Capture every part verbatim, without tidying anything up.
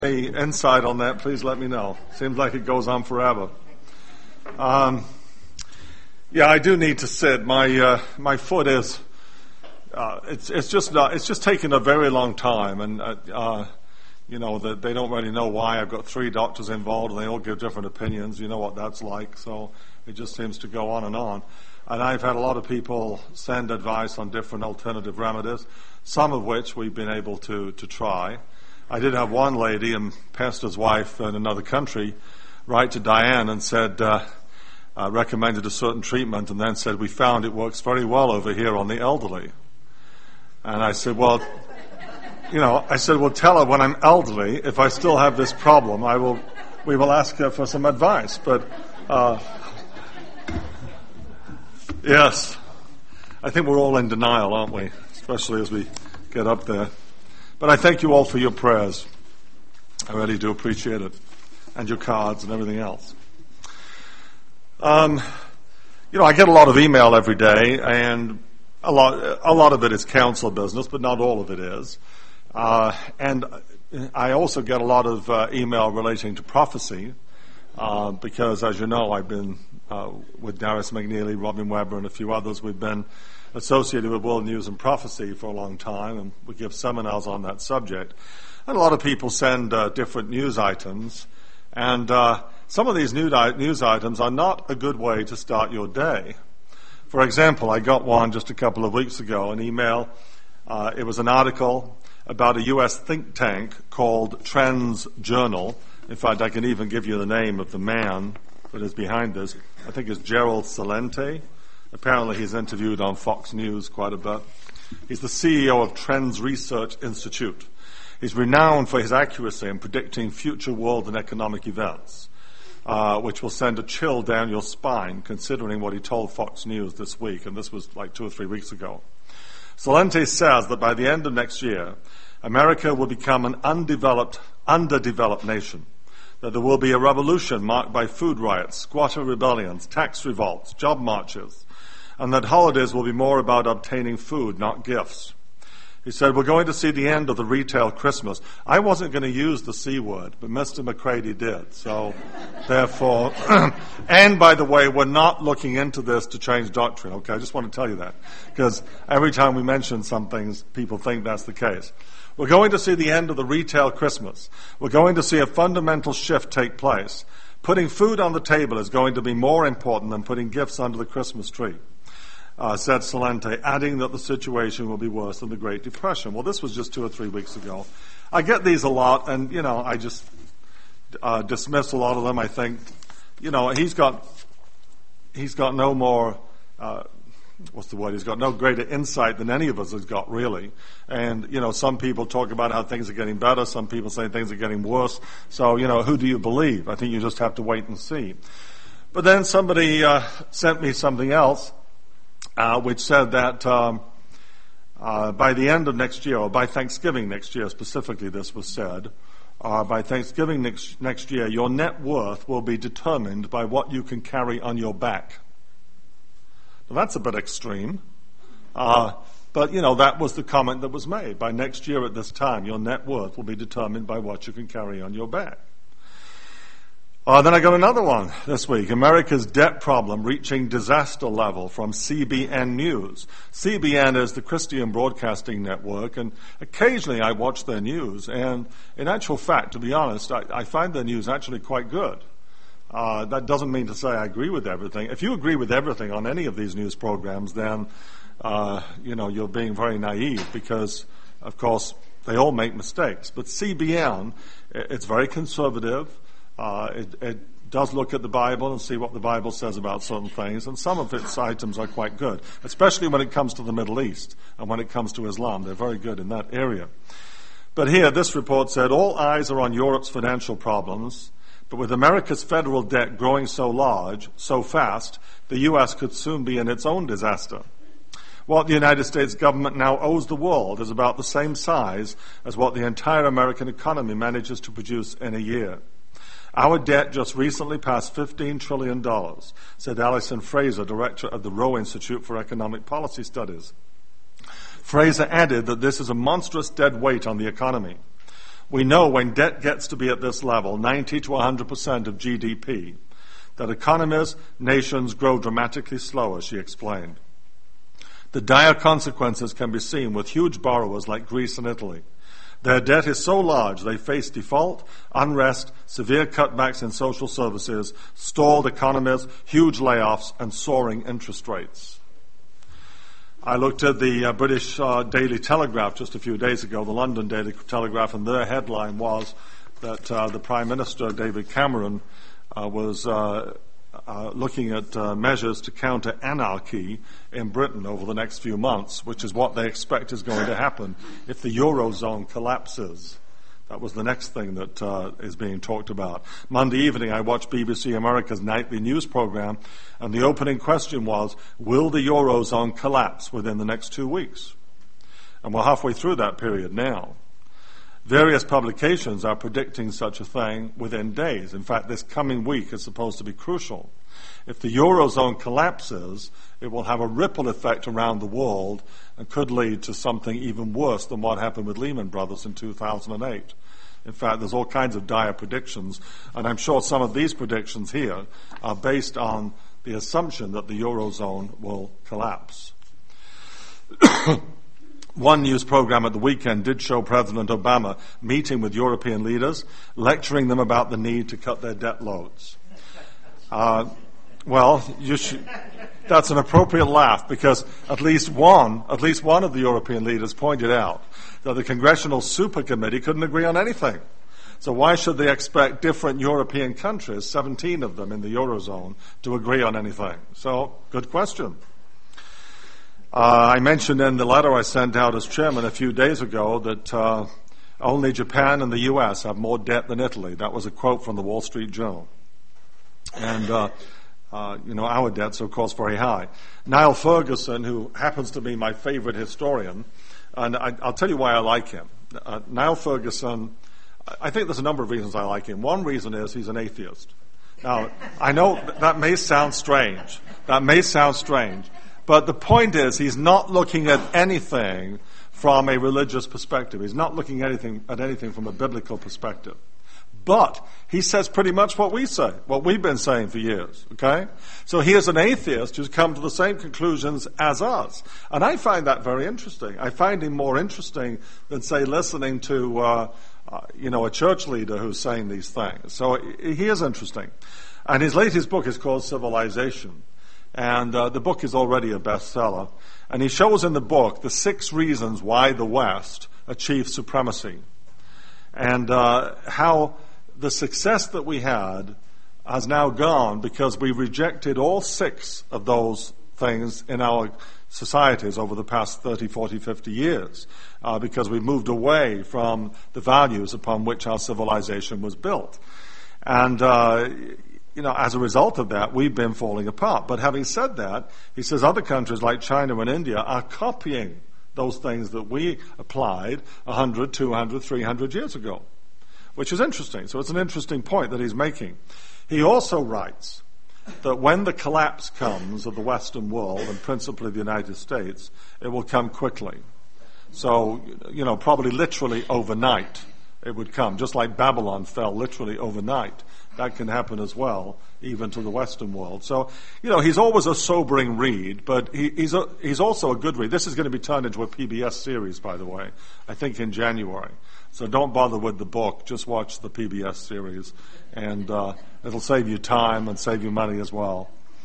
Any insight on that, please let me know. Seems like it goes on forever. Um, yeah, I do need to sit. My uh, my foot is. Uh, it's it's just not. It's just taken a very long time, and uh, uh, you know that they don't really know why. I've got three doctors involved, and they all give different opinions. You know what that's like. So it just seems to go on and on. And I've had a lot of people send advice on different alternative remedies, some of which we've been able to to try. I did have one lady, a pastor's wife in another country, write to Diane and said, uh, uh, recommended a certain treatment, and then said, we found it works very well over here on the elderly. And I said, well, you know, I said, well, tell her when I'm elderly, if I still have this problem, I will, we will ask her for some advice. But, uh, yes, I think we're all in denial, aren't we? Especially as we get up there. But I thank you all for your prayers. I really do appreciate it. And your cards and everything else. Um, you know, I get a lot of email every day, and a lot, a lot of it is counsel business, but not all of it is. Uh, and I also get a lot of uh, email relating to prophecy, uh, because, as you know, I've been uh, with Darius McNeely, Robin Weber, and a few others. We've been associated with World News and Prophecy for a long time, and we give seminars on that subject. And a lot of people send uh, different news items, and uh, some of these news items are not a good way to start your day. For example, I got one just a couple of weeks ago, an email. Uh, it was an article about a U S think tank called Trends Journal. In fact, I can even give you the name of the man that is behind this. I think it's Gerald Celente. Apparently he's interviewed on Fox News quite a bit. He's the C E O of Trends Research Institute. He's renowned for his accuracy in predicting future world and economic events, uh, which will send a chill down your spine considering what he told Fox News this week, and this was like two or three weeks ago. Celente says that by the end of next year, America will become an undeveloped, underdeveloped nation, that there will be a revolution marked by food riots, squatter rebellions, tax revolts, job marches, and that holidays will be more about obtaining food, not gifts. He said, we're going to see the end of the retail Christmas. I wasn't going to use the C word, but Mister McCready did. So, therefore, and by the way, we're not looking into this to change doctrine, okay? I just want to tell you that. Because every time we mention some things, people think that's the case. We're going to see the end of the retail Christmas. We're going to see a fundamental shift take place. Putting food on the table is going to be more important than putting gifts under the Christmas tree. Uh, said Celente, adding that the situation will be worse than the Great Depression. Well, this was just two or three weeks ago. I get these a lot, and, you know, I just uh, dismiss a lot of them. I think, you know, he's got he's got no more, uh, what's the word, he's got no greater insight than any of us has got, really. And, you know, some people talk about how things are getting better. Some people say things are getting worse. So, you know, who do you believe? I think you just have to wait and see. But then somebody uh, sent me something else. Uh, which said that um, uh, by the end of next year, or by Thanksgiving next year specifically, this was said, uh, by Thanksgiving next, next year, your net worth will be determined by what you can carry on your back. Now, that's a bit extreme. Uh, but, you know, that was the comment that was made. By next year at this time, your net worth will be determined by what you can carry on your back. Uh, then I got another one this week. America's debt problem reaching disaster level from C B N News. C B N is the Christian Broadcasting Network, and occasionally I watch their news. And in actual fact, to be honest, I, I find their news actually quite good. Uh, that doesn't mean to say I agree with everything. If you agree with everything on any of these news programs, then uh, you know you're being very naive because, of course, they all make mistakes. But C B N, it's very conservative. Uh, it, it does look at the Bible and see what the Bible says about certain things, and some of its items are quite good, especially when it comes to the Middle East and when it comes to Islam. They're very good in that area. But here, this report said, all eyes are on Europe's financial problems, but with America's federal debt growing so large, so fast, the U S could soon be in its own disaster. What the United States government now owes the world is about the same size as what the entire American economy manages to produce in a year. Our debt just recently passed fifteen trillion dollars, said Alison Fraser, director of the Rowe Institute for Economic Policy Studies. Fraser added that this is a monstrous dead weight on the economy. We know when debt gets to be at this level, ninety to one hundred percent of G D P, that economies, nations grow dramatically slower, she explained. The dire consequences can be seen with huge borrowers like Greece and Italy. Their debt is so large they face default, unrest, severe cutbacks in social services, stalled economies, huge layoffs, and soaring interest rates. I looked at the uh, British uh, Daily Telegraph just a few days ago, the London Daily Telegraph, and their headline was that uh, the Prime Minister, David Cameron, uh, was uh, uh, looking at uh, measures to counter anarchy in Britain over the next few months, which is what they expect is going to happen if the Eurozone collapses. That was the next thing that uh, is being talked about. Monday evening, I watched B B C America's nightly news program, and the opening question was, will the Eurozone collapse within the next two weeks? And we're halfway through that period now. Various publications are predicting such a thing within days. In fact, this coming week is supposed to be crucial. If the Eurozone collapses, it will have a ripple effect around the world and could lead to something even worse than what happened with Lehman Brothers in two thousand eight. In fact, there's all kinds of dire predictions, and I'm sure some of these predictions here are based on the assumption that the Eurozone will collapse. One news program at the weekend did show President Obama meeting with European leaders, lecturing them about the need to cut their debt loads. Uh, well, you should, that's an appropriate laugh, because at least one, at least one of the European leaders pointed out that the Congressional Super Committee couldn't agree on anything. So why should they expect different European countries, seventeen of them in the Eurozone, to agree on anything? So, good question. Uh, I mentioned in the letter I sent out as chairman a few days ago that uh, only Japan and the U S have more debt than Italy. That was a quote from the Wall Street Journal. And, uh, uh, you know, our debts are, of course, very high. Niall Ferguson, who happens to be my favorite historian, and I, I'll tell you why I like him. Uh, Niall Ferguson, I think there's a number of reasons I like him. One reason is he's an atheist. Now, I know that may sound strange. That may sound strange. But the point is, he's not looking at anything from a religious perspective. He's not looking at anything, at anything from a biblical perspective. But he says pretty much what we say, what we've been saying for years, okay? So he is an atheist who's come to the same conclusions as us. And I find that very interesting. I find him more interesting than, say, listening to, uh, uh, you know, a church leader who's saying these things. So he is interesting. And his latest book is called Civilization. And uh, the book is already a bestseller. And he shows in the book the six reasons why the West achieved supremacy. And uh, how the success that we had has now gone because we rejected all six of those things in our societies over the past thirty, forty, fifty years. Uh, because we moved away from the values upon which our civilization was built. And... Uh, You know, as a result of that, we've been falling apart. But having said that, he says other countries like China and India are copying those things that we applied one hundred, two hundred, three hundred years ago, which is interesting. So it's an interesting point that he's making. He also writes that when the collapse comes of the Western world, and principally the United States, it will come quickly. So, you know, probably literally overnight it would come, just like Babylon fell literally overnight. That can happen as well, even to the Western world. So, you know, he's always a sobering read, but he, he's a, he's also a good read. This is going to be turned into a P B S series, by the way, I think in January. So don't bother with the book. Just watch the P B S series, and uh, it'll save you time and save you money as well.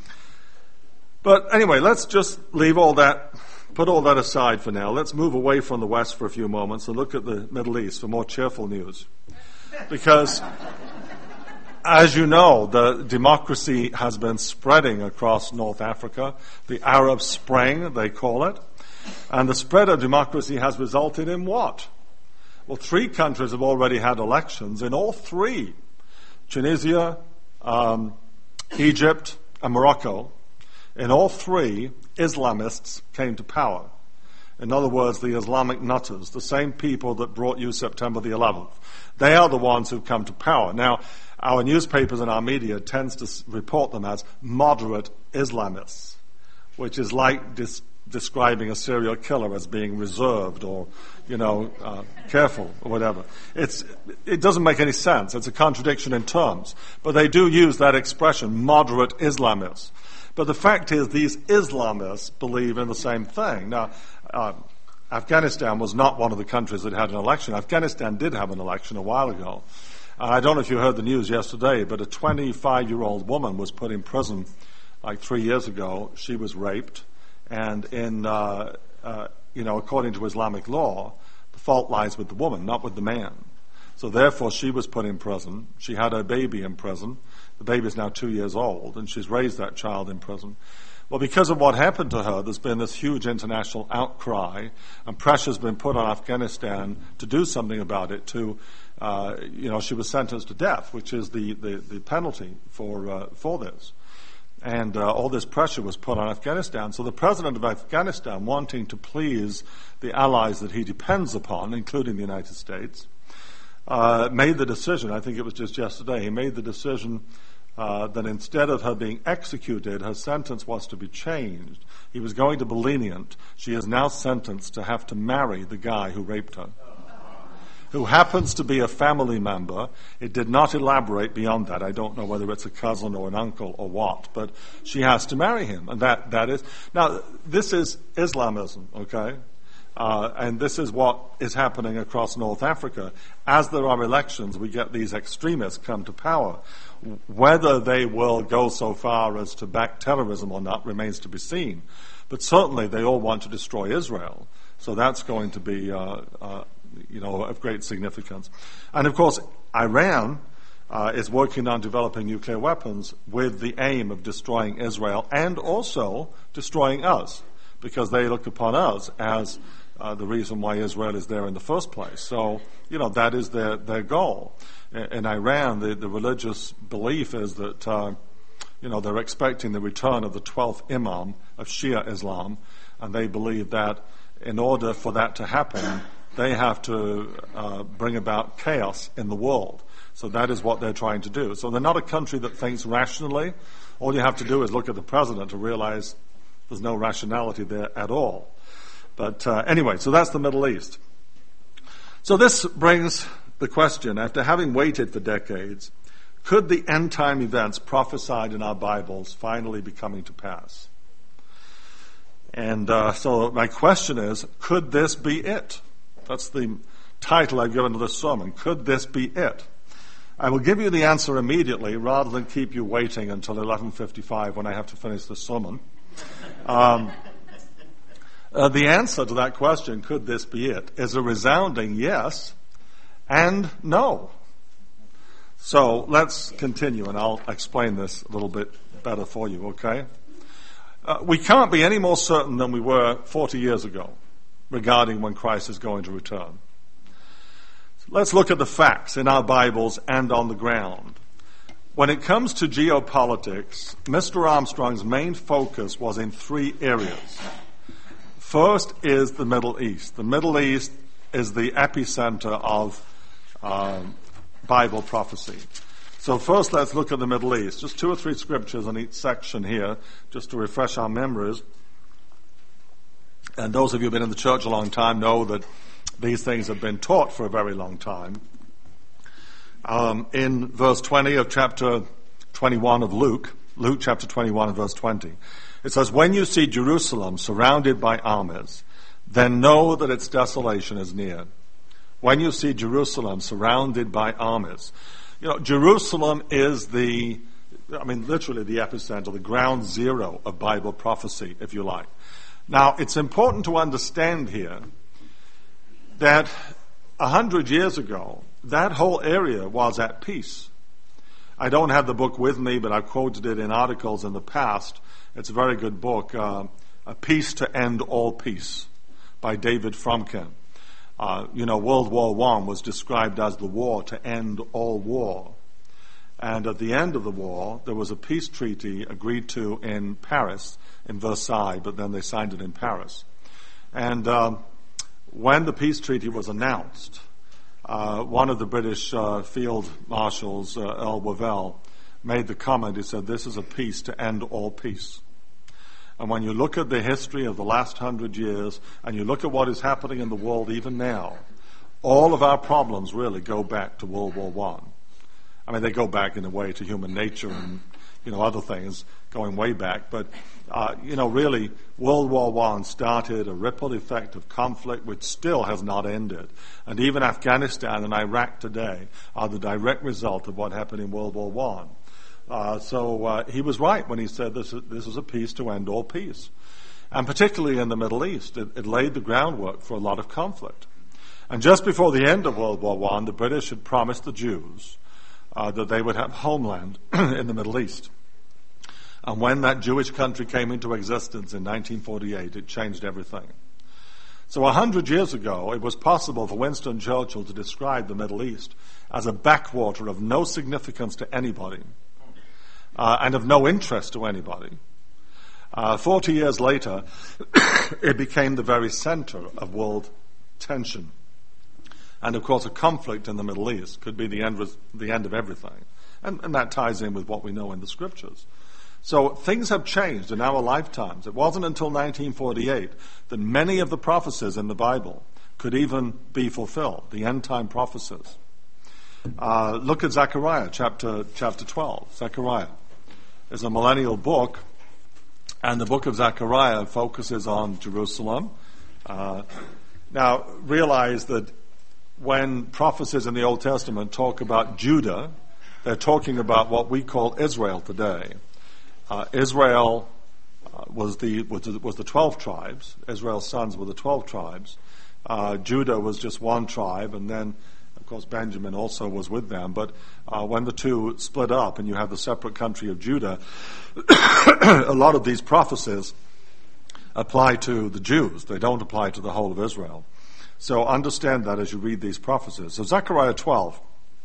But anyway, let's just leave all that, put all that aside for now. Let's move away from the West for a few moments and look at the Middle East for more cheerful news. Because... as you know, the democracy has been spreading across North Africa, the Arab Spring, they call it. And the spread of democracy has resulted in what? Well, three countries have already had elections. In all three, Tunisia, um, Egypt, and Morocco, in all three, Islamists came to power. In other words, the Islamic nutters, the same people that brought you September the eleventh. They are the ones who've come to power. Now, our newspapers and our media tends to report them as moderate Islamists, which is like dis- describing a serial killer as being reserved or, you know, uh, careful or whatever. It's, it doesn't make any sense. It's a contradiction in terms. But they do use that expression, moderate Islamists. But the fact is, these Islamists believe in the same thing. Now, uh, Afghanistan was not one of the countries that had an election. Afghanistan did have an election a while ago. Uh, I don't know if you heard the news yesterday, but a twenty-five-year-old woman was put in prison like three years ago. She was raped, and in uh, uh, you know, according to Islamic law, the fault lies with the woman, not with the man. So therefore, she was put in prison. She had her baby in prison. The baby is now two years old, and she's raised that child in prison. Well, because of what happened to her, there's been this huge international outcry, and pressure's been put on Afghanistan to do something about it. To, uh, you know, she was sentenced to death, which is the, the, the penalty for uh, for this. And uh, all this pressure was put on Afghanistan. So the president of Afghanistan, wanting to please the allies that he depends upon, including the United States, uh, made the decision, I think it was just yesterday, he made the decision uh, that instead of her being executed, her sentence was to be changed. He was going to be lenient. She is now sentenced to have to marry the guy who raped her, who happens to be a family member. It did not elaborate beyond that. I don't know whether it's a cousin or an uncle or what, but she has to marry him. And that, that is... Now, this is Islamism, okay? Uh, and this is what is happening across North Africa. As there are elections, we get these extremists come to power. Whether they will go so far as to back terrorism or not remains to be seen. But certainly they all want to destroy Israel. So that's going to be... Uh, uh, you know, of great significance. And of course, Iran uh, is working on developing nuclear weapons with the aim of destroying Israel and also destroying us, because they look upon us as uh, the reason why Israel is there in the first place. So, you know, that is their, their goal. In, in Iran, the, the religious belief is that, uh, you know, they're expecting the return of the twelfth Imam of Shia Islam, and they believe that in order for that to happen, they have to uh, bring about chaos in the world. So that is what they're trying to do. So they're not a country that thinks rationally. All you have to do is look at the president to realize there's no rationality there at all. But uh, anyway, so that's the Middle East. So this brings the question, after having waited for decades, could the end-time events prophesied in our Bibles finally be coming to pass? And uh, so my question is, could this be it? That's the title I've given to this sermon. Could this be it? I will give you the answer immediately rather than keep you waiting until eleven fifty-five when I have to finish the sermon. Um, uh, the answer to that question, could this be it, is a resounding yes and no. So let's continue, and I'll explain this a little bit better for you, okay? Uh, we can't be any more certain than we were forty years ago regarding when Christ is going to return. Let's look at the facts in our Bibles and on the ground. When it comes to geopolitics, Mister Armstrong's main focus was in three areas. First is the Middle East. The Middle East is the epicenter of um, Bible prophecy. So first let's look at the Middle East. Just two or three scriptures on each section here, just to refresh our memories. And those of you who have been in the church a long time know that these things have been taught for a very long time. Um, in verse twenty of chapter twenty-one of Luke, Luke chapter twenty-one and verse twenty, it says, "When you see Jerusalem surrounded by armies, then know that its desolation is near." When you see Jerusalem surrounded by armies. You know, Jerusalem is the, I mean, literally the epicenter, the ground zero of Bible prophecy, if you like. Now, it's important to understand here that a hundred years ago, that whole area was at peace. I don't have the book with me, but I've quoted it in articles in the past. It's a very good book, uh, A Peace to End All Peace, by David Fromkin. Uh, you know, World War One was described as the war to end all war. And at the end of the war, there was a peace treaty agreed to in Paris, in Versailles, but then they signed it in Paris. And um, when the peace treaty was announced, uh, one of the British uh, field marshals, uh, Earl Wavell, made the comment, he said, "This is a peace to end all peace." And when you look at the history of the last hundred years, and you look at what is happening in the world even now, all of our problems really go back to World War One. I mean, they go back in a way to human nature and, you know, other things going way back. But, uh, you know, really, World War One started a ripple effect of conflict which still has not ended. And even Afghanistan and Iraq today are the direct result of what happened in World War One. Uh, so uh, he was right when he said this is, this is a peace to end all peace. And particularly in the Middle East, it, it laid the groundwork for a lot of conflict. And just before the end of World War One, the British had promised the Jews uh, that they would have homeland in the Middle East. And when that Jewish country came into existence in nineteen forty-eight, it changed everything. So a hundred years ago, it was possible for Winston Churchill to describe the Middle East as a backwater of no significance to anybody uh, and of no interest to anybody. Uh, Forty years later, it became the very center of world tension. And of course, a conflict in the Middle East could be the end, the end of everything. And, and that ties in with what we know in the scriptures. So things have changed in our lifetimes. It wasn't until nineteen forty-eight that many of the prophecies in the Bible could even be fulfilled, the end-time prophecies. Uh, look at Zechariah chapter, chapter twelve. Zechariah is a millennial book, and the book of Zechariah focuses on Jerusalem. Uh, now, realize that when prophecies in the Old Testament talk about Judah, they're talking about what we call Israel today. Uh, Israel uh, was the was the, was the twelve tribes. Israel's sons were the twelve tribes. Uh, Judah was just one tribe, and then, of course, Benjamin also was with them. But uh, when the two split up and you have the separate country of Judah, a lot of these prophecies apply to the Jews. They don't apply to the whole of Israel. So understand that as you read these prophecies. So Zechariah twelve.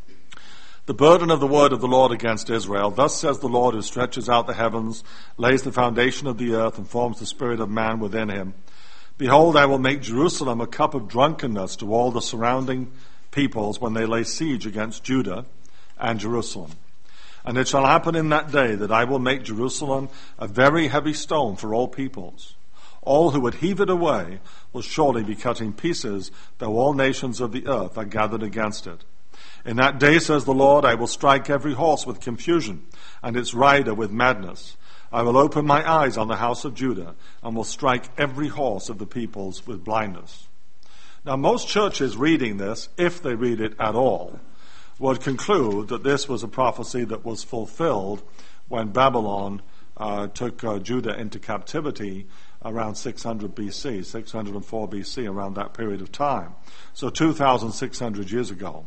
The burden of the word of the Lord against Israel. Thus says the Lord, who stretches out the heavens, lays the foundation of the earth, and forms the spirit of man within him. Behold, I will make Jerusalem a cup of drunkenness to all the surrounding peoples when they lay siege against Judah and Jerusalem. And it shall happen in that day that I will make Jerusalem a very heavy stone for all peoples. All who would heave it away will surely be cut in pieces, though all nations of the earth are gathered against it. In that day, says the Lord, I will strike every horse with confusion, and its rider with madness. I will open my eyes on the house of Judah, and will strike every horse of the peoples with blindness. Now, most churches reading this, if they read it at all, would conclude that this was a prophecy that was fulfilled when Babylon uh, took uh, Judah into captivity around six hundred B C, six hundred four B C, around that period of time. So two thousand six hundred years ago.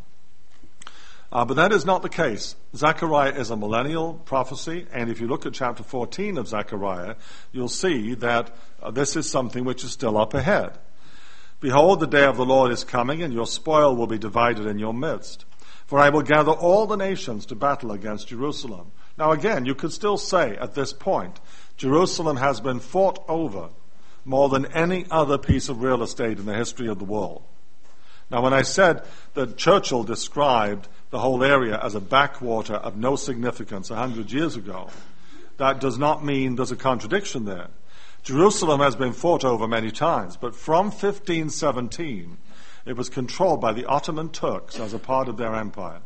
Uh, but that is not the case. Zechariah is a millennial prophecy, and if you look at chapter fourteen of Zechariah, you'll see that uh, this is something which is still up ahead. Behold, the day of the Lord is coming, and your spoil will be divided in your midst. For I will gather all the nations to battle against Jerusalem. Now again, you could still say at this point, Jerusalem has been fought over more than any other piece of real estate in the history of the world. Now, when I said that Churchill described the whole area as a backwater of no significance a hundred years ago, that does not mean there's a contradiction there. Jerusalem has been fought over many times, but from fifteen seventeen, it was controlled by the Ottoman Turks as a part of their empire.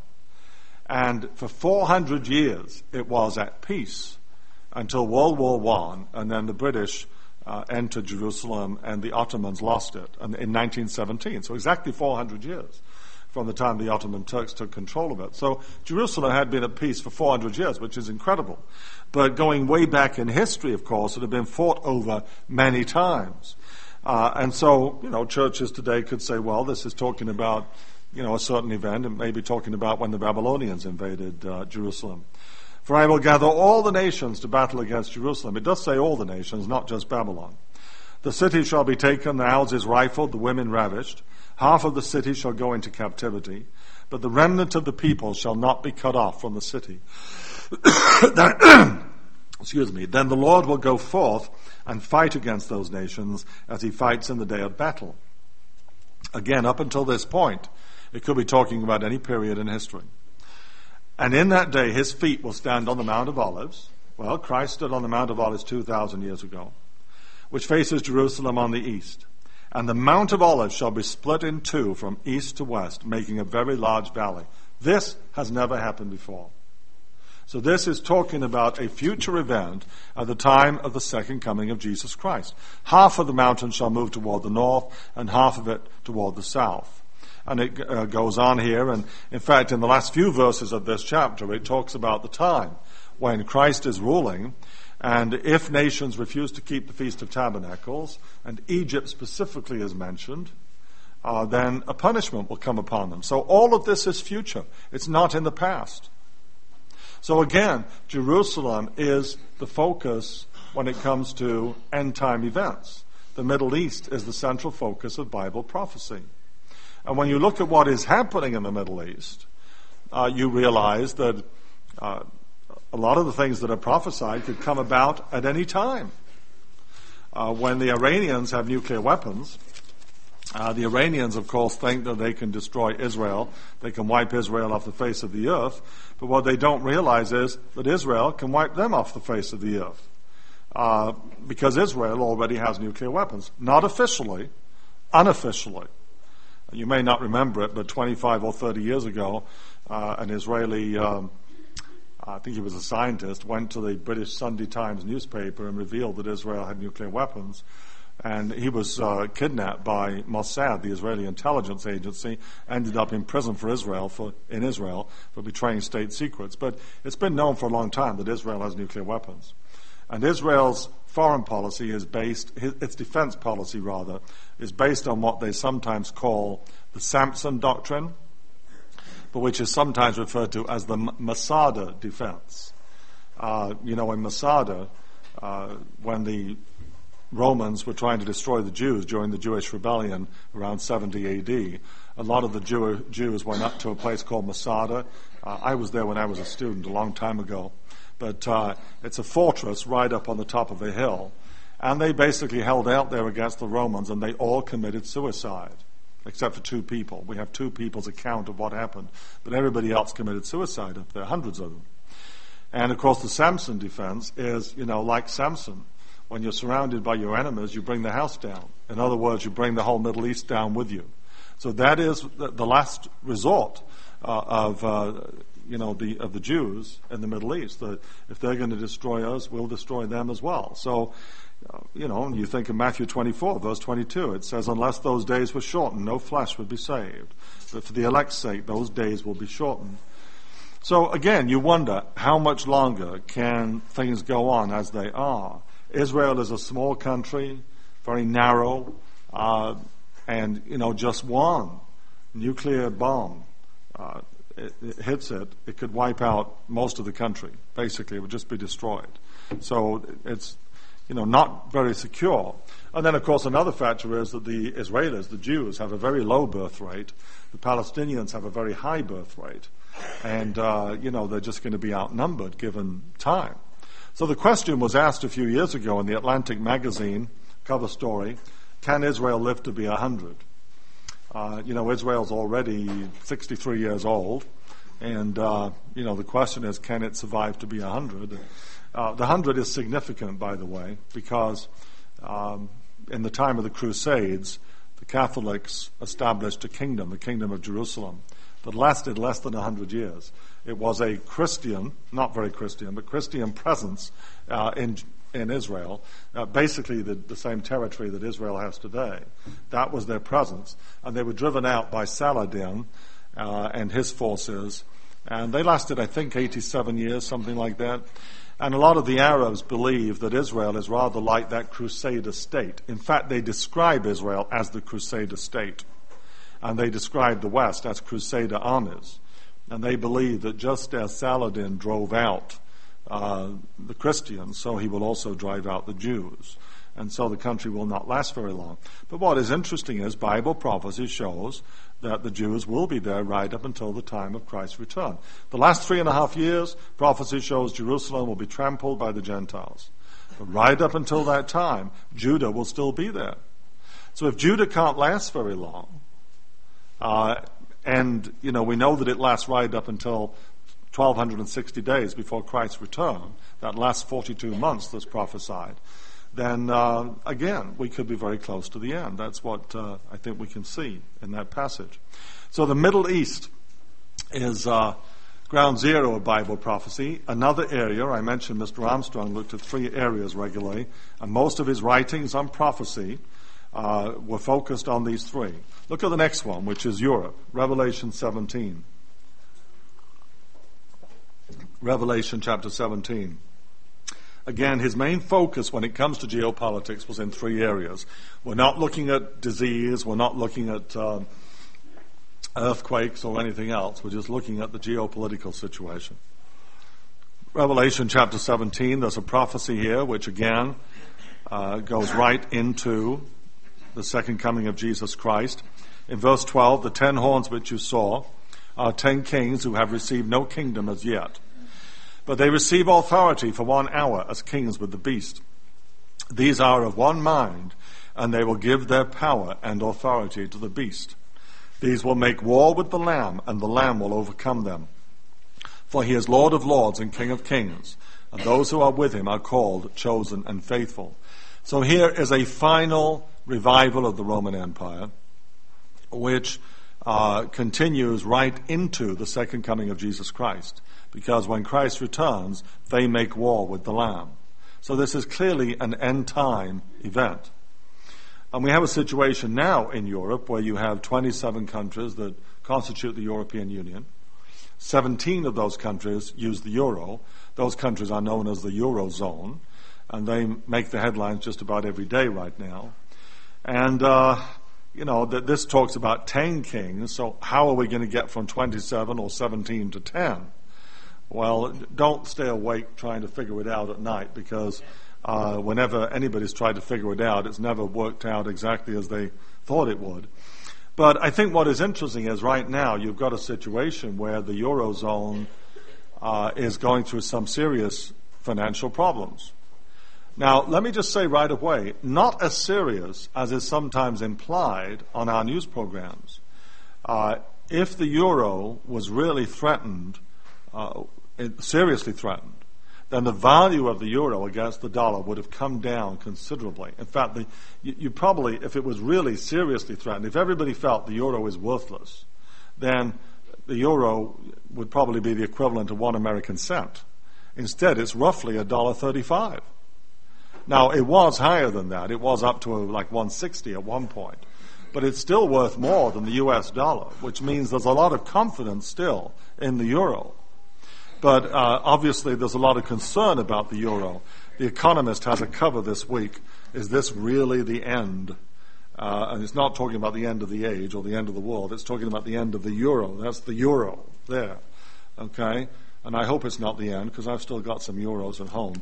And for four hundred years, it was at peace until World War One, and then the British Uh, entered Jerusalem, and the Ottomans lost it in nineteen seventeen. So exactly four hundred years from the time the Ottoman Turks took control of it. So Jerusalem had been at peace for four hundred years, which is incredible. But going way back in history, of course, it had been fought over many times. Uh, and so, you know, churches today could say, well, this is talking about, you know, a certain event, and maybe talking about when the Babylonians invaded uh, Jerusalem. For I will gather all the nations to battle against Jerusalem. It does say all the nations, not just Babylon. The city shall be taken, the houses rifled, the women ravished. Half of the city shall go into captivity, but the remnant of the people shall not be cut off from the city. then, excuse me. Then the Lord will go forth and fight against those nations as he fights in the day of battle. Again, up until this point, it could be talking about any period in history. And in that day, his feet will stand on the Mount of Olives. Well, Christ stood on the Mount of Olives two thousand years ago. which faces Jerusalem on the east. And the Mount of Olives shall be split in two from east to west, making a very large valley. This has never happened before. So this is talking about a future event at the time of the second coming of Jesus Christ. Half of the mountain shall move toward the north and half of it toward the south. And it uh, goes on here, and in fact in the last few verses of this chapter it talks about the time when Christ is ruling, and if nations refuse to keep the Feast of Tabernacles, and Egypt specifically is mentioned, uh, then a punishment will come upon them. So all of this is future. It's not in the past. So again, Jerusalem is the focus when it comes to end-time events. The Middle East is the central focus of Bible prophecy. And when you look at what is happening in the Middle East, uh, you realize that uh, a lot of the things that are prophesied could come about at any time. Uh, when the Iranians have nuclear weapons, uh, the Iranians, of course, think that they can destroy Israel. They can wipe Israel off the face of the earth. But what they don't realize is that Israel can wipe them off the face of the earth. Uh, because Israel already has nuclear weapons. Not officially, unofficially. You may not remember it, but twenty-five or thirty years ago, uh, an Israeli, um, I think he was a scientist, went to the British Sunday Times newspaper and revealed that Israel had nuclear weapons. And he was uh, kidnapped by Mossad, the Israeli intelligence agency, ended up in prison for Israel for in Israel for betraying state secrets. But it's been known for a long time that Israel has nuclear weapons. And Israel's foreign policy is based, its defense policy rather, is based on what they sometimes call the Samson Doctrine, but which is sometimes referred to as the Masada defense. Uh, you know, in Masada, uh, when the Romans were trying to destroy the Jews during the Jewish rebellion around seventy A D, a lot of the Jew- Jews went up to a place called Masada. Uh, I was there when I was a student a long time ago. But uh, it's a fortress right up on the top of a hill. And they basically held out there against the Romans, and they all committed suicide, except for two people. We have two people's account of what happened. But everybody else committed suicide up there, hundreds of them. And, of course, the Samson defense is, you know, like Samson. When you're surrounded by your enemies, you bring the house down. In other words, you bring the whole Middle East down with you. So that is the last resort uh, of, uh, you know, the of the Jews in the Middle East. That if they're going to destroy us, we'll destroy them as well. So, uh, you know, you think of Matthew twenty-four, verse twenty-two. It says, unless those days were shortened, no flesh would be saved. But for the elect's sake, those days will be shortened. So again, you wonder, how much longer can things go on as they are? Israel is a small country, very narrow, uh, and, you know, just one nuclear bomb uh, it, it hits it, it could wipe out most of the country. Basically, it would just be destroyed. So it's, you know, not very secure. And then, of course, another factor is that the Israelis, the Jews, have a very low birth rate. The Palestinians have a very high birth rate. And, uh, you know, they're just going to be outnumbered given time. So the question was asked a few years ago in the Atlantic magazine cover story, can Israel live to be one hundred? Uh, you know, Israel's already sixty-three years old, and, uh, you know, the question is, can it survive to be one hundred? Uh, the one hundred is significant, by the way, because um, in the time of the Crusades, the Catholics established a kingdom, the Kingdom of Jerusalem, that lasted less than one hundred years. It was a Christian, not very Christian, but Christian presence uh, in in Israel, uh, basically the, the same territory that Israel has today. That was their presence. And they were driven out by Saladin uh, and his forces. And they lasted, I think, eighty-seven years, something like that. And a lot of the Arabs believe that Israel is rather like that Crusader state. In fact, they describe Israel as the Crusader state. And they describe the West as Crusader armies. And they believe that just as Saladin drove out uh, the Christians, so he will also drive out the Jews. And so the country will not last very long. But what is interesting is Bible prophecy shows that the Jews will be there right up until the time of Christ's return. The last three and a half years, prophecy shows Jerusalem will be trampled by the Gentiles. But right up until that time, Judah will still be there. So if Judah can't last very long, uh, and, you know, we know that it lasts right up until twelve sixty days before Christ's return, that last forty-two months that's prophesied, then uh, again, we could be very close to the end. That's what uh, I think we can see in that passage. So the Middle East is uh, ground zero of Bible prophecy. Another area, I mentioned Mister Armstrong looked at three areas regularly, and most of his writings on prophecy uh, were focused on these three. Look at the next one, which is Europe, Revelation seventeen. Revelation chapter seventeen. Again, his main focus when it comes to geopolitics was in three areas. We're not looking at disease, we're not looking at uh, earthquakes or anything else, we're just looking at the geopolitical situation. Revelation chapter seventeen, there's a prophecy here which again uh, goes right into the second coming of Jesus Christ. In verse twelve, the ten horns which you saw are ten kings who have received no kingdom as yet. But they receive authority for one hour as kings with the beast. These are of one mind, and they will give their power and authority to the beast. These will make war with the Lamb, and the Lamb will overcome them. For he is Lord of lords and King of kings, and those who are with him are called, chosen, and faithful. So here is a final revival of the Roman Empire, which uh, continues right into the second coming of Jesus Christ. Because when Christ returns, they make war with the Lamb. So this is clearly an end-time event. And we have a situation now in Europe where you have twenty-seven countries that constitute the European Union. seventeen of those countries use the euro. Those countries are known as the Eurozone, and they make the headlines just about every day right now. And, uh, you know, th- this talks about ten kings, so how are we going to get from twenty-seven or seventeen to ten? Well, don't stay awake trying to figure it out at night, because uh, whenever anybody's tried to figure it out, it's never worked out exactly as they thought it would. But I think what is interesting is right now you've got a situation where the Eurozone uh, is going through some serious financial problems. Now, let me just say right away, not as serious as is sometimes implied on our news programs. Uh, if the euro was really threatened, uh, seriously threatened, then the value of the euro against the dollar would have come down considerably. In fact, the, you, you probably, if it was really seriously threatened, if everybody felt the euro is worthless, then the euro would probably be the equivalent of one American cent. Instead, it's roughly a dollar thirty-five. Now, it was higher than that. It was up to like one sixty at one point. But it's still worth more than the U S dollar, which means there's a lot of confidence still in the euro. But uh, obviously there's a lot of concern about the euro. The Economist has a cover this week. Is this really the end? Uh, and it's not talking about the end of the age or the end of the world. It's talking about the end of the euro. That's the euro there. Okay? And I hope it's not the end, because I've still got some euros at home.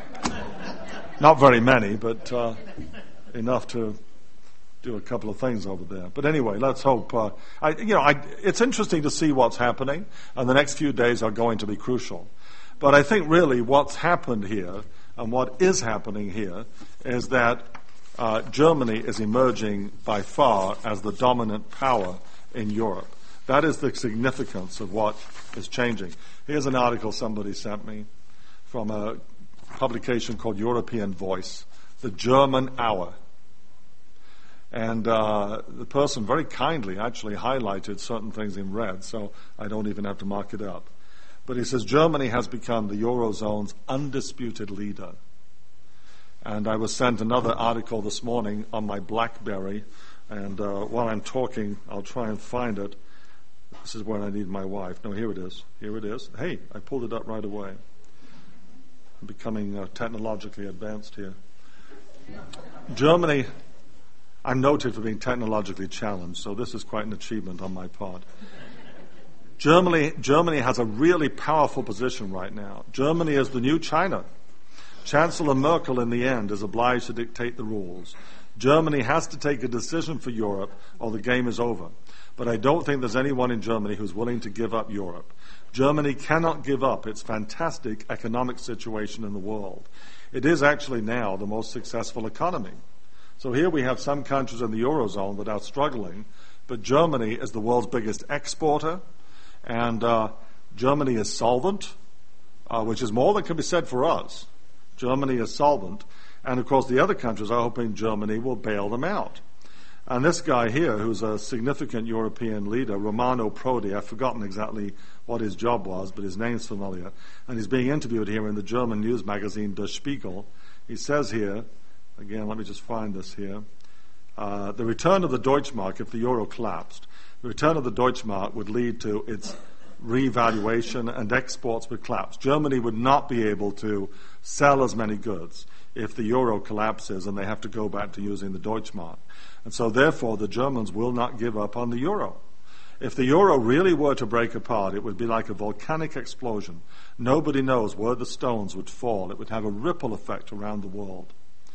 Not very many, but uh, enough to do a couple of things over there. But anyway, let's hope. Uh, I, you know, I, it's interesting to see what's happening, and the next few days are going to be crucial. But I think really what's happened here, and what is happening here, is that uh, Germany is emerging by far as the dominant power in Europe. That is the significance of what is changing. Here's an article somebody sent me from a publication called European Voice, the German Hour. And uh, the person very kindly actually highlighted certain things in red, so I don't even have to mark it up. But he says Germany has become the Eurozone's undisputed leader. And I was sent another article this morning on my BlackBerry, and uh, while I'm talking, I'll try and find it. This is where I need my wife. No, here it is. Here it is. Hey, I pulled it up right away. I'm becoming uh, technologically advanced here. Germany... I'm noted for being technologically challenged, so this is quite an achievement on my part. Germany, Germany has a really powerful position right now. Germany is the new China. Chancellor Merkel, in the end, is obliged to dictate the rules. Germany has to take a decision for Europe, or the game is over. But I don't think there's anyone in Germany who's willing to give up Europe. Germany cannot give up its fantastic economic situation in the world. It is actually now the most successful economy. So here we have some countries in the Eurozone that are struggling, but Germany is the world's biggest exporter, and uh, Germany is solvent, uh, which is more than can be said for us. Germany is solvent, And, of course, the other countries are hoping Germany will bail them out. And this guy here, who's a significant European leader, Romano Prodi, I've forgotten exactly what his job was, but his name's familiar, and he's being interviewed here in the German news magazine Der Spiegel. He says here, again, let me just find this here, uh, the return of the Deutschmark, if the euro collapsed, the return of the Deutschmark would lead to its revaluation and exports would collapse. Germany would not be able to sell as many goods if the euro collapses and they have to go back to using the Deutschmark. And so therefore the Germans will not give up on the euro. If the euro really were to break apart, it would be like a volcanic explosion. Nobody knows where the stones would fall. It would have a ripple effect around the world.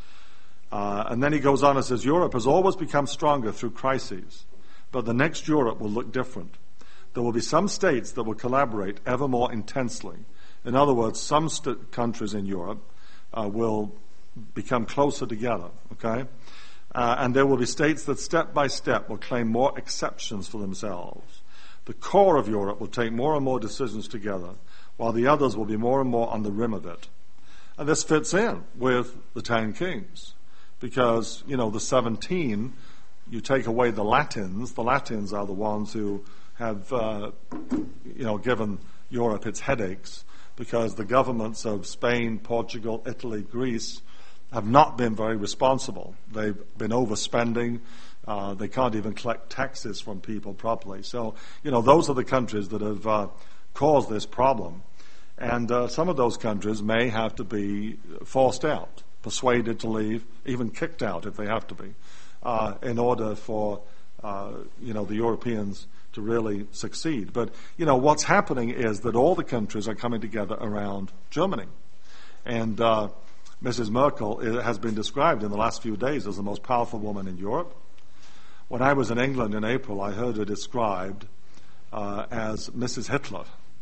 Uh, and then he goes on and says, Europe has always become stronger through crises, but the next Europe will look different. There will be some states that will collaborate ever more intensely. In other words, some st- countries in Europe uh, will become closer together, okay? Uh, and there will be states that step by step will claim more exceptions for themselves. The core of Europe will take more and more decisions together, while the others will be more and more on the rim of it. And this fits in with the Ten Kings, because, you know, the seventeen, you take away the Latins, the Latins are the ones who have, uh, you know, given Europe its headaches, because the governments of Spain, Portugal, Italy, Greece have not been very responsible. They've been overspending. Uh, they can't even collect taxes from people properly. So, you know, those are the countries that have uh, caused this problem. And uh, some of those countries may have to be forced out, persuaded to leave, even kicked out if they have to be, uh, in order for, uh, you know, the Europeans to really succeed. But, you know, what's happening is that all the countries are coming together around Germany. And uh, Missus Merkel has been described in the last few days as the most powerful woman in Europe. When I was in England in April, I heard her described uh, as Missus Hitler,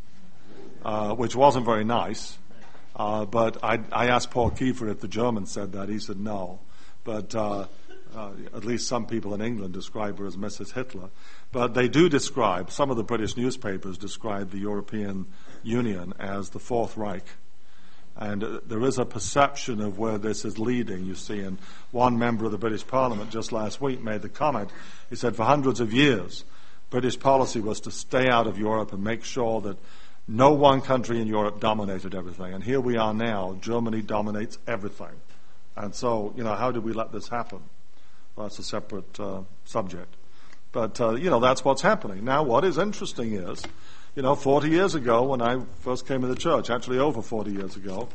uh, which wasn't very nice. Uh, but I, I asked Paul Kiefer if the Germans said that. He said no. But uh, uh, at least some people in England describe her as Missus Hitler. But they do describe, some of the British newspapers describe the European Union as the Fourth Reich. And uh, there is a perception of where this is leading, you see. And one member of the British Parliament just last week made the comment. He said for hundreds of years, British policy was to stay out of Europe and make sure that no one country in Europe dominated everything. And here we are now. Germany dominates everything. And so, you know, how did we let this happen? Well, that's a separate uh, subject. But, uh, you know, that's what's happening. Now, what is interesting is, you know, forty years ago when I first came to the church, actually over forty years ago,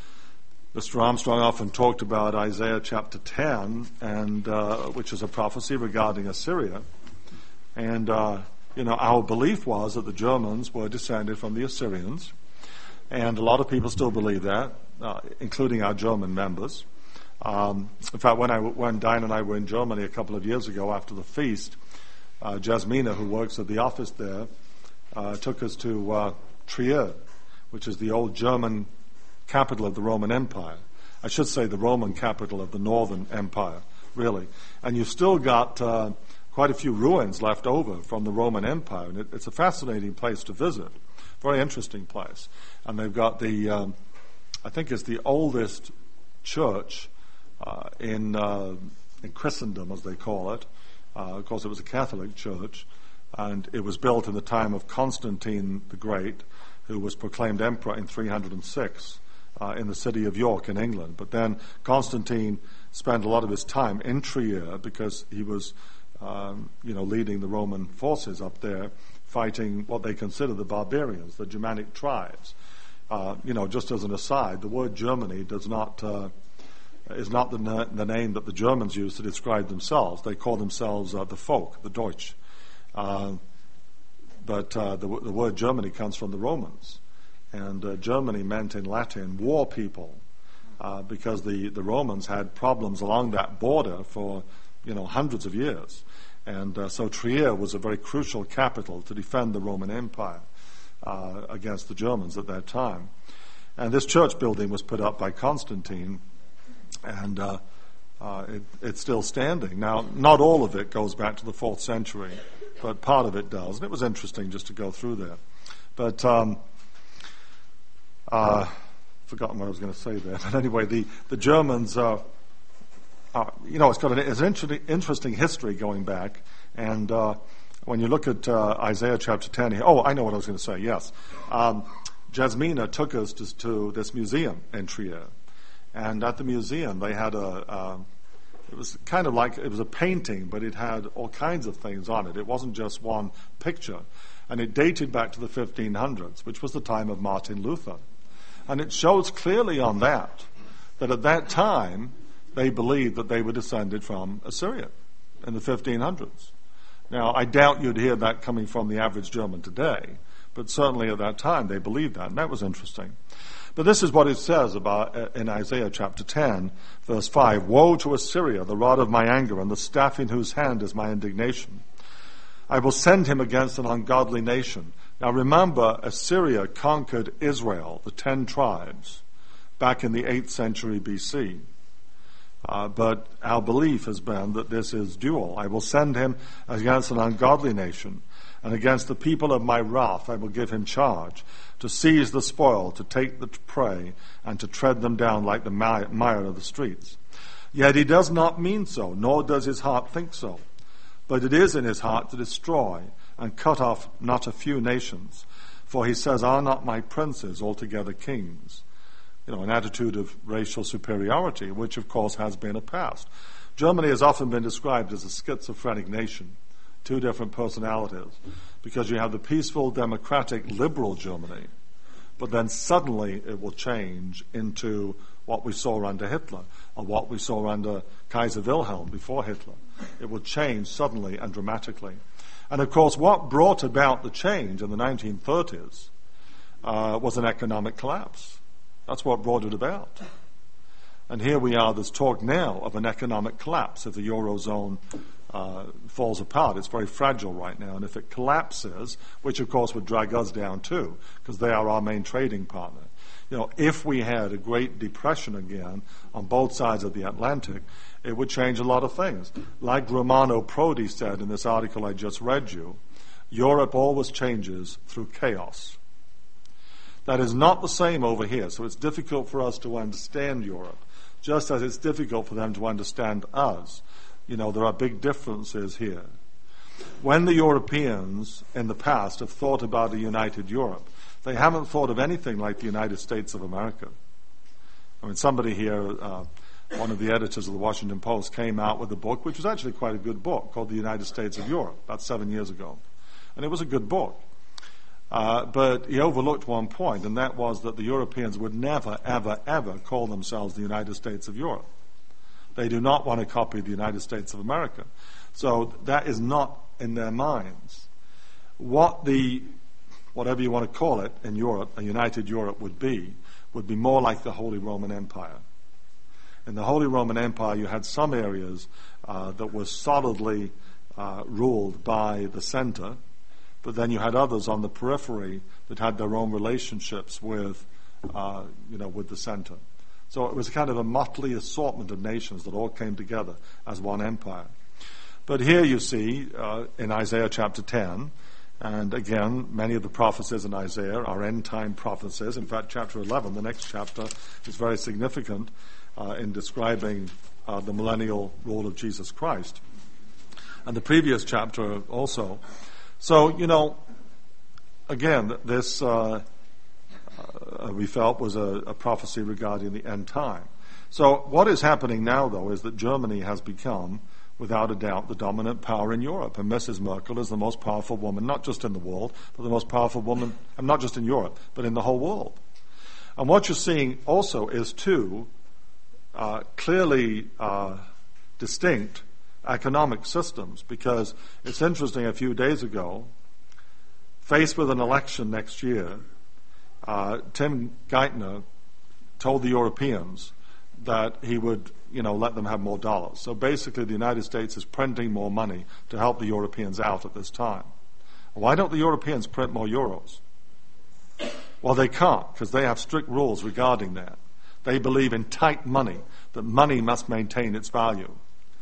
Mister Armstrong often talked about Isaiah chapter ten, and uh, which is a prophecy regarding Assyria. And, uh, you know, our belief was that the Germans were descended from the Assyrians. And a lot of people still believe that, uh, including our German members. Um, in fact, when, I, when Diane and I were in Germany a couple of years ago after the feast, uh, Jasmina, who works at the office there, Uh, took us to uh, Trier, which is the old German capital of the Roman Empire. I should say the Roman capital of the Northern Empire, really. And you've still got uh, quite a few ruins left over from the Roman Empire. And it, it's a fascinating place to visit, very interesting place. And they've got the, um, I think it's the oldest church uh, in, uh, in Christendom, as they call it. Uh, of course, it was a Catholic church. And it was built in the time of Constantine the Great, who was proclaimed emperor in three hundred six uh, in the city of York in England. But then Constantine spent a lot of his time in Trier because he was, um, you know, leading the Roman forces up there, fighting what they consider the barbarians, the Germanic tribes. Uh, you know, just as an aside, the word Germany does not uh, is not the, na- the name that the Germans use to describe themselves. They call themselves uh, the Volk, the Deutsch. Uh, but uh, the, the word Germany comes from the Romans. And uh, Germany meant in Latin war people, uh, because the, the Romans had problems along that border for, you know, hundreds of years. And uh, so Trier was a very crucial capital to defend the Roman Empire uh, against the Germans at that time. And this church building was put up by Constantine, and uh, uh, it, it's still standing. Now, not all of it goes back to the fourth century, but part of it does. And it was interesting just to go through there. But um, uh, forgotten what I was going to say there. But anyway, the, the Germans, uh, uh, you know, it's got an, it's an interesting, interesting history going back. And uh, when you look at uh, Isaiah chapter ten, here, oh, I know what I was going to say, yes. Um, Jasmina took us to, to this museum in Trier. And at the museum, they had a, uh, it was kind of like, it was a painting, but it had all kinds of things on it. It wasn't just one picture. And it dated back to the fifteen hundreds, which was the time of Martin Luther. And it shows clearly on that, that at that time, they believed that they were descended from Assyria in the fifteen hundreds. Now, I doubt you'd hear that coming from the average German today, but certainly at that time they believed that, and that was interesting. But this is what it says about uh, in Isaiah chapter ten, verse five, "Woe to Assyria, the rod of my anger, and the staff in whose hand is my indignation. I will send him against an ungodly nation." Now remember, Assyria conquered Israel, the ten tribes, back in the eighth century B C. Uh, but our belief has been that this is dual. I will send him against an ungodly nation, and against the people of my wrath I will give him charge, to seize the spoil, to take the prey, and to tread them down like the mire of the streets. Yet he does not mean so, nor does his heart think so. But it is in his heart to destroy and cut off not a few nations. For he says, "Are not my princes altogether kings?" You know, an attitude of racial superiority, which of course has been a past. Germany has often been described as a schizophrenic nation, two different personalities, because you have the peaceful, democratic, liberal Germany, but then suddenly it will change into what we saw under Hitler, or what we saw under Kaiser Wilhelm before Hitler. It will change suddenly and dramatically. And of course, what brought about the change in the nineteen thirties uh, was an economic collapse. That's what brought it about. And here we are, there's talk now of an economic collapse if the Eurozone uh, falls apart. It's very fragile right now. And if it collapses, which of course would drag us down too, because they are our main trading partner. You know, if we had a Great Depression again on both sides of the Atlantic, it would change a lot of things. Like Romano Prodi said in this article I just read you, Europe always changes through chaos. That is not the same over here, so it's difficult for us to understand Europe, just as it's difficult for them to understand us. You know, there are big differences here. When the Europeans in the past have thought about a united Europe, they haven't thought of anything like the United States of America. I mean, somebody here, uh, one of the editors of the Washington Post, came out with a book, which was actually quite a good book, called The United States of Europe, about seven years ago. And it was a good book. Uh, but he overlooked one point, and that was that the Europeans would never, ever, ever call themselves the United States of Europe. They do not want to copy the United States of America. So that is not in their minds. What the, whatever you want to call it in Europe, a united Europe would be, would be more like the Holy Roman Empire. In the Holy Roman Empire, you had some areas uh, that were solidly uh, ruled by the center, but then you had others on the periphery that had their own relationships with, uh, you know, with the center. So it was kind of a motley assortment of nations that all came together as one empire. But here you see, uh, in Isaiah chapter ten, and again, many of the prophecies in Isaiah are end-time prophecies. In fact, chapter eleven, the next chapter, is very significant uh, in describing uh, the millennial rule of Jesus Christ. And the previous chapter also. So, you know, again, this uh, uh, we felt was a, a prophecy regarding the end time. So what is happening now, though, is that Germany has become, without a doubt, the dominant power in Europe. And Missus Merkel is the most powerful woman, not just in the world, but the most powerful woman, and not just in Europe, but in the whole world. And what you're seeing also is two uh, clearly uh, distinct economic systems, because it's interesting, a few days ago, faced with an election next year, uh, Tim Geithner told the Europeans that he would, you know, let them have more dollars. So basically the United States is printing more money to help the Europeans out at this time. Why don't the Europeans print more euros? Well, they can't, because they have strict rules regarding that. They believe in tight money, that money must maintain its value.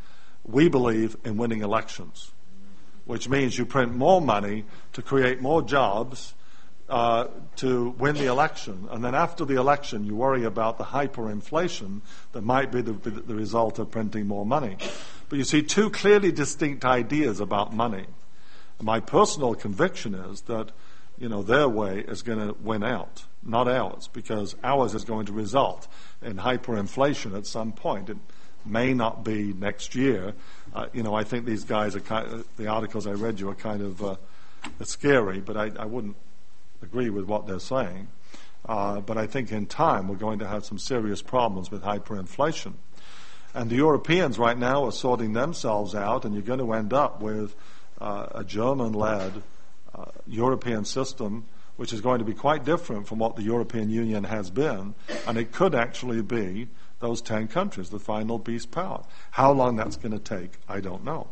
We believe in winning elections, which means you print more money to create more jobs, uh, to win the election, and then after the election you worry about the hyperinflation that might be the, the result of printing more money. But you see two clearly distinct ideas about money. My personal conviction is that, you know, their way is going to win out, not ours, because ours is going to result in hyperinflation at some point. It may not be next year. Uh, you know, I think these guys are kind of, the articles I read you are kind of uh, scary, but I, I wouldn't agree with what they're saying. Uh, but I think in time we're going to have some serious problems with hyperinflation. And the Europeans right now are sorting themselves out, and you're going to end up with uh, a German-led uh, European system which is going to be quite different from what the European Union has been, and it could actually be those ten countries, the final beast power. How long that's going to take, I don't know.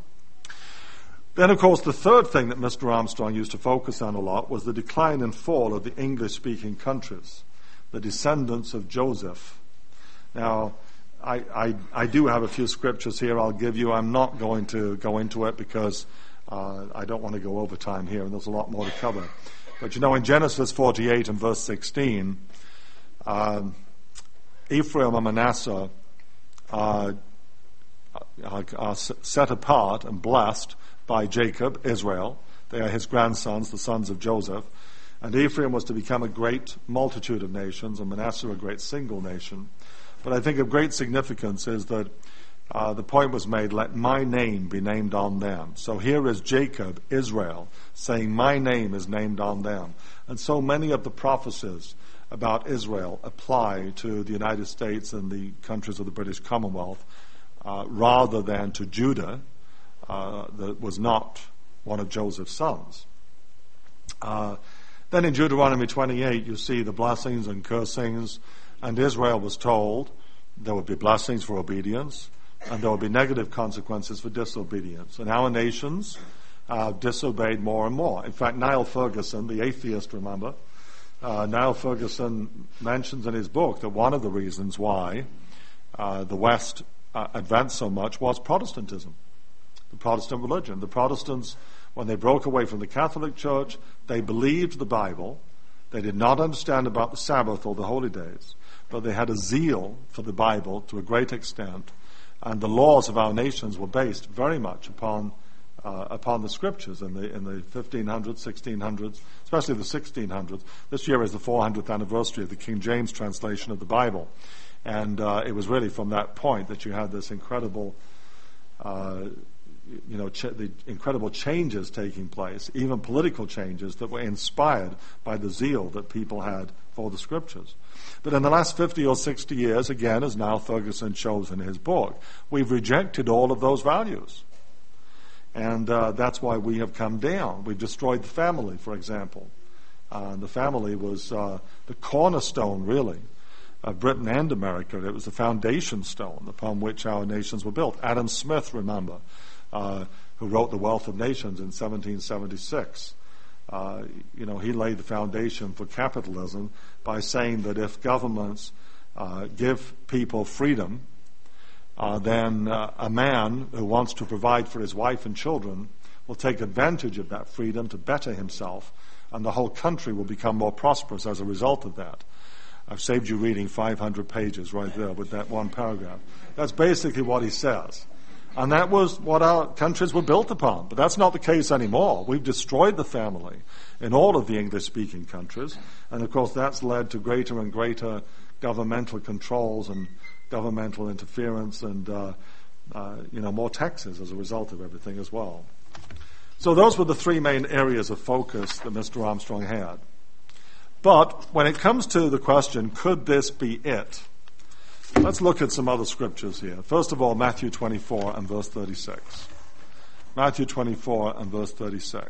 Then, of course, the third thing that Mister Armstrong used to focus on a lot was the decline and fall of the English-speaking countries, the descendants of Joseph. Now, I, I, I do have a few scriptures here I'll give you. I'm not going to go into it because uh, I don't want to go over time here, and there's a lot more to cover. But you know, in Genesis forty-eight and verse sixteen, um, Ephraim and Manasseh uh, are, are set apart and blessed by Jacob, Israel. They are his grandsons, the sons of Joseph. And Ephraim was to become a great multitude of nations, and Manasseh a great single nation. But I think of great significance is that uh, the point was made, let my name be named on them. So here is Jacob, Israel, saying my name is named on them. And so many of the prophecies about Israel apply to the United States and the countries of the British Commonwealth uh, rather than to Judah, uh, that was not one of Joseph's sons. Uh, then in Deuteronomy twenty-eight you see the blessings and cursings, and Israel was told there would be blessings for obedience and there would be negative consequences for disobedience. And our nations uh, disobeyed more and more. In fact, Niall Ferguson, the atheist, remember, Uh, Niall Ferguson mentions in his book that one of the reasons why uh, the West uh, advanced so much was Protestantism, the Protestant religion. The Protestants, when they broke away from the Catholic Church, they believed the Bible. They did not understand about the Sabbath or the holy days, but they had a zeal for the Bible to a great extent, and the laws of our nations were based very much upon Uh, upon the scriptures in the in the fifteen hundreds, sixteen hundreds, especially the sixteen hundreds. This year is the four hundredth anniversary of the King James translation of the Bible, and uh, it was really from that point that you had this incredible, uh, you know, ch- the incredible changes taking place, even political changes that were inspired by the zeal that people had for the scriptures. But in the last fifty or sixty years, again, as Niall Ferguson shows in his book, we've rejected all of those values. And uh, that's why we have come down. We've destroyed the family, for example. Uh, the family was uh, the cornerstone, really, of Britain and America. It was the foundation stone upon which our nations were built. Adam Smith, remember, uh, who wrote The Wealth of Nations in seventeen seventy-six. Uh, you know, he laid the foundation for capitalism by saying that if governments uh, give people freedom, Uh, then uh, a man who wants to provide for his wife and children will take advantage of that freedom to better himself, and the whole country will become more prosperous as a result of that. I've saved you reading five hundred pages right there with that one paragraph. That's basically what he says. And that was what our countries were built upon. But that's not the case anymore. We've destroyed the family in all of the English-speaking countries. And, of course, that's led to greater and greater governmental controls and governmental interference and, uh, uh, you know, more taxes as a result of everything as well. So those were the three main areas of focus that Mister Armstrong had. But when it comes to the question, could this be it? Let's look at some other scriptures here. First of all, Matthew twenty-four and verse thirty-six. Matthew twenty-four and verse thirty-six.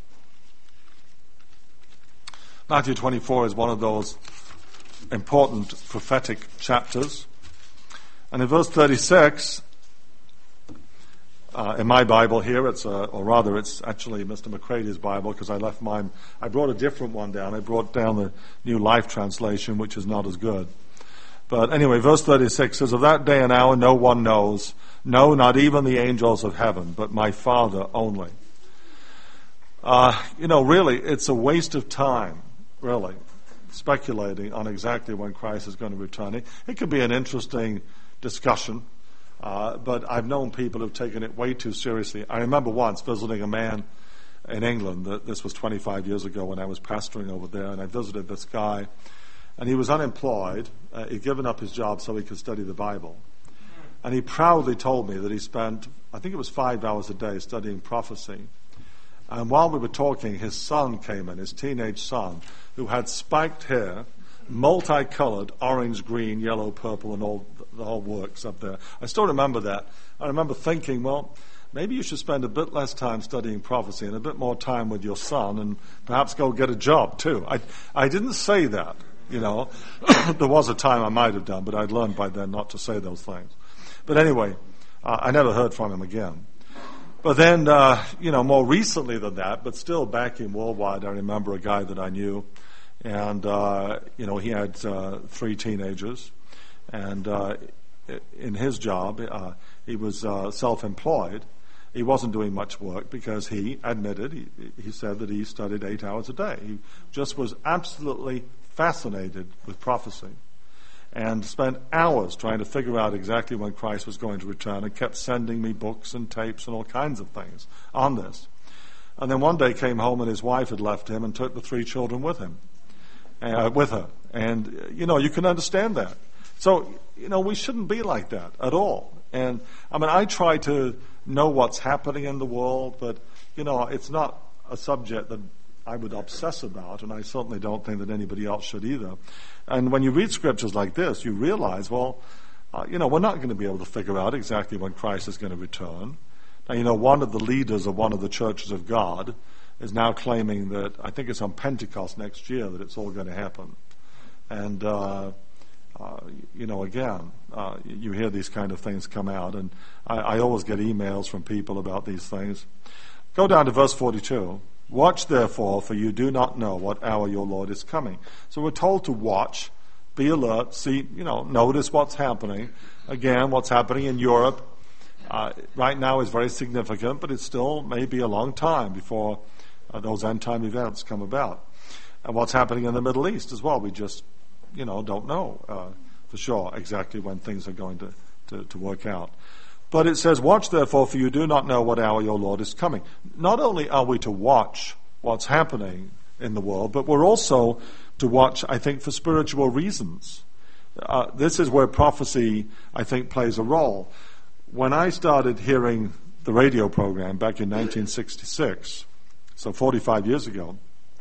Matthew twenty-four is one of those important prophetic chapters. And in verse thirty-six, uh, in my Bible here, it's uh, or rather it's actually Mister McCrady's Bible, because I left mine. I brought a different one down. I brought down the New Life Translation, which is not as good. But anyway, verse thirty-six says, "Of that day and hour no one knows, no, not even the angels of heaven, but my Father only." Uh, you know, really, it's a waste of time really, speculating on exactly when Christ is going to return. It, it could be an interesting discussion, uh, but I've known people who've taken it way too seriously. I remember once visiting a man in England. That this was twenty-five years ago when I was pastoring over there, and I visited this guy, and he was unemployed. Uh, he'd given up his job so he could study the Bible. And he proudly told me that he spent, I think it was five hours a day studying prophecy. And while we were talking, his son came in, his teenage son, who had spiked hair, multicolored, orange, green, yellow, purple, and all the whole works up there. I still remember that. I remember thinking, well, maybe you should spend a bit less time studying prophecy and a bit more time with your son and perhaps go get a job too. I, I didn't say that, you know. There was a time I might have done, but I'd learned by then not to say those things. But anyway, uh, I never heard from him again. But then, uh, you know, more recently than that, but still back in Worldwide, I remember a guy that I knew, and, uh, you know, he had uh, three teenagers, and uh, in his job, uh, he was uh, self-employed. He wasn't doing much work because he admitted, he, he said that he studied eight hours a day. He just was absolutely fascinated with prophecy and spent hours trying to figure out exactly when Christ was going to return, and kept sending me books and tapes and all kinds of things on this. And then one day came home and his wife had left him and took the three children with him, uh, with her. And, you know, you can understand that. So, you know, we shouldn't be like that at all. And, I mean, I try to know what's happening in the world, but, you know, it's not a subject that I would obsess about, and I certainly don't think that anybody else should either. And when you read scriptures like this, you realize, well, uh, you know, we're not going to be able to figure out exactly when Christ is going to return. Now, you know, one of the leaders of one of the churches of God is now claiming that, I think it's on Pentecost next year, that it's all going to happen. And, uh, uh, you know, again, uh, you hear these kind of things come out, and I, I always get emails from people about these things. Go down to verse forty-two. Watch therefore, for you do not know what hour your Lord is coming. So we're told to watch, be alert, see, you know, notice what's happening. Again, what's happening in Europe uh, right now is very significant, but it still may be a long time before uh, those end time events come about. And what's happening in the Middle East as well, we just, you know, don't know uh, for sure exactly when things are going to, to, to work out. But it says, watch therefore, for you do not know what hour your Lord is coming. Not only are we to watch what's happening in the world, but we're also to watch, I think, for spiritual reasons. Uh, this is where prophecy, I think, plays a role. When I started hearing the radio program back in nineteen sixty-six, so forty-five years ago,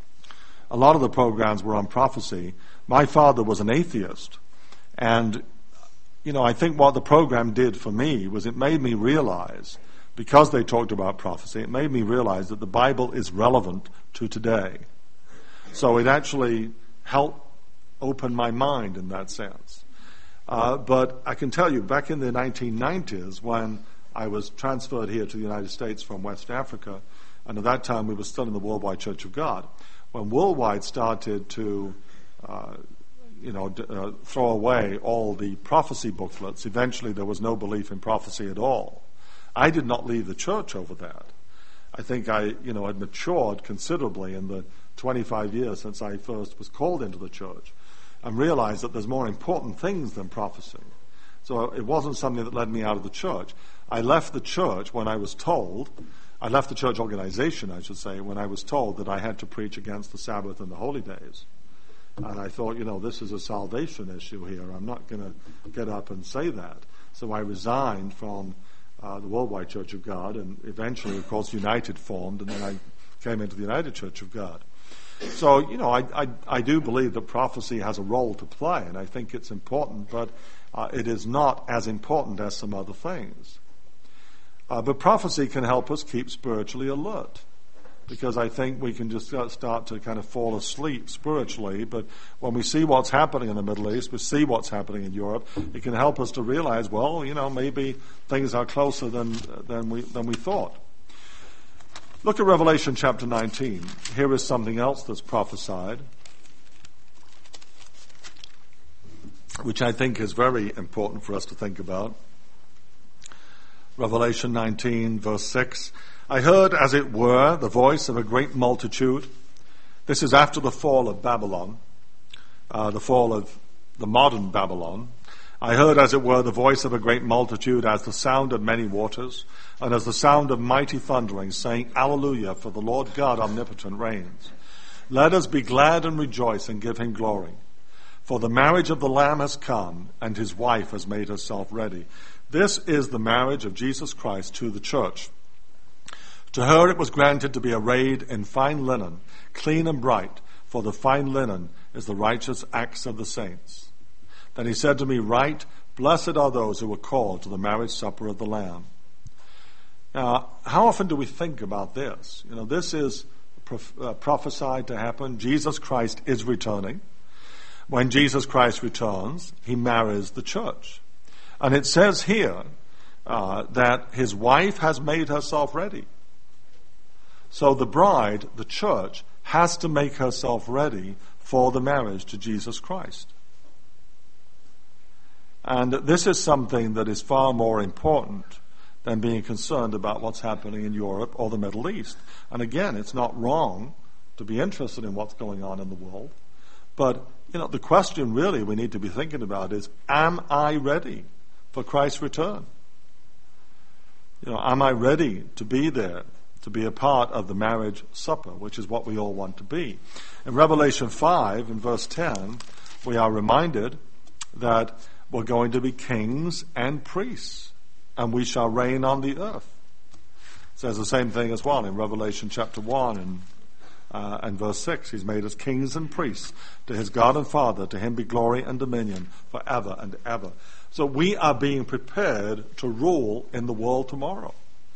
a lot of the programs were on prophecy. My father was an atheist, and you know, I think what the program did for me was it made me realize, because they talked about prophecy, it made me realize that the Bible is relevant to today. So it actually helped open my mind in that sense. Uh, but I can tell you, back in the nineteen nineties, when I was transferred here to the United States from West Africa, and at that time we were still in the Worldwide Church of God, when Worldwide started to uh, you know, uh, throw away all the prophecy booklets. Eventually there was no belief in prophecy at all. I did not leave the church over that. I think I, you know, had matured considerably in the twenty-five years since I first was called into the church, and realized that there's more important things than prophecy. So it wasn't something that led me out of the church. I left the church when I was told, I left the church organization, I should say, when I was told that I had to preach against the Sabbath and the holy days. And I thought, you know, this is a salvation issue here. I'm not going to get up and say that. So I resigned from uh, the Worldwide Church of God, and eventually, of course, United formed, and then I came into the United Church of God. So, you know, I, I, I do believe that prophecy has a role to play, and I think it's important, but uh, it is not as important as some other things. Uh, but prophecy can help us keep spiritually alert, because I think we can just start to kind of fall asleep spiritually. But when we see what's happening in the Middle East, we see what's happening in Europe, it can help us to realize, well, you know, maybe things are closer than than we than we thought. Look at Revelation chapter nineteen. Here is something else that's prophesied, which I think is very important for us to think about. Revelation nineteen, verse six. I heard, as it were, the voice of a great multitude, This is after the fall of Babylon, uh, the fall of the modern Babylon. I heard, as it were, the voice of a great multitude, as the sound of many waters, and as the sound of mighty thunderings, saying, Alleluia, for the Lord God omnipotent reigns. Let us be glad and rejoice and give him glory. For the marriage of the Lamb has come, and his wife has made herself ready. This is the marriage of Jesus Christ to the church. To her it was granted to be arrayed in fine linen, clean and bright, for the fine linen is the righteous acts of the saints. Then he said to me, Write, blessed are those who are called to the marriage supper of the Lamb. Now, how often do we think about this? You know, this is prof- uh, prophesied to happen. Jesus Christ is returning. When Jesus Christ returns, he marries the church. And it says here uh, that his wife has made herself ready. So the bride, the church, has to make herself ready for the marriage to Jesus Christ. And this is something that is far more important than being concerned about what's happening in Europe or the Middle East. And again, it's not wrong to be interested in what's going on in the world. But, you know, the question really we need to be thinking about is, am I ready for Christ's return? You know, am I ready to be there, to be a part of the marriage supper, which is what we all want to be? In Revelation five, in verse ten, we are reminded that we're going to be kings and priests, and we shall reign on the earth. It says the same thing as well in Revelation chapter one and, uh, and verse six. He's made us kings and priests to his God and Father. To him be glory and dominion forever and ever. So we are being prepared to rule in the world tomorrow.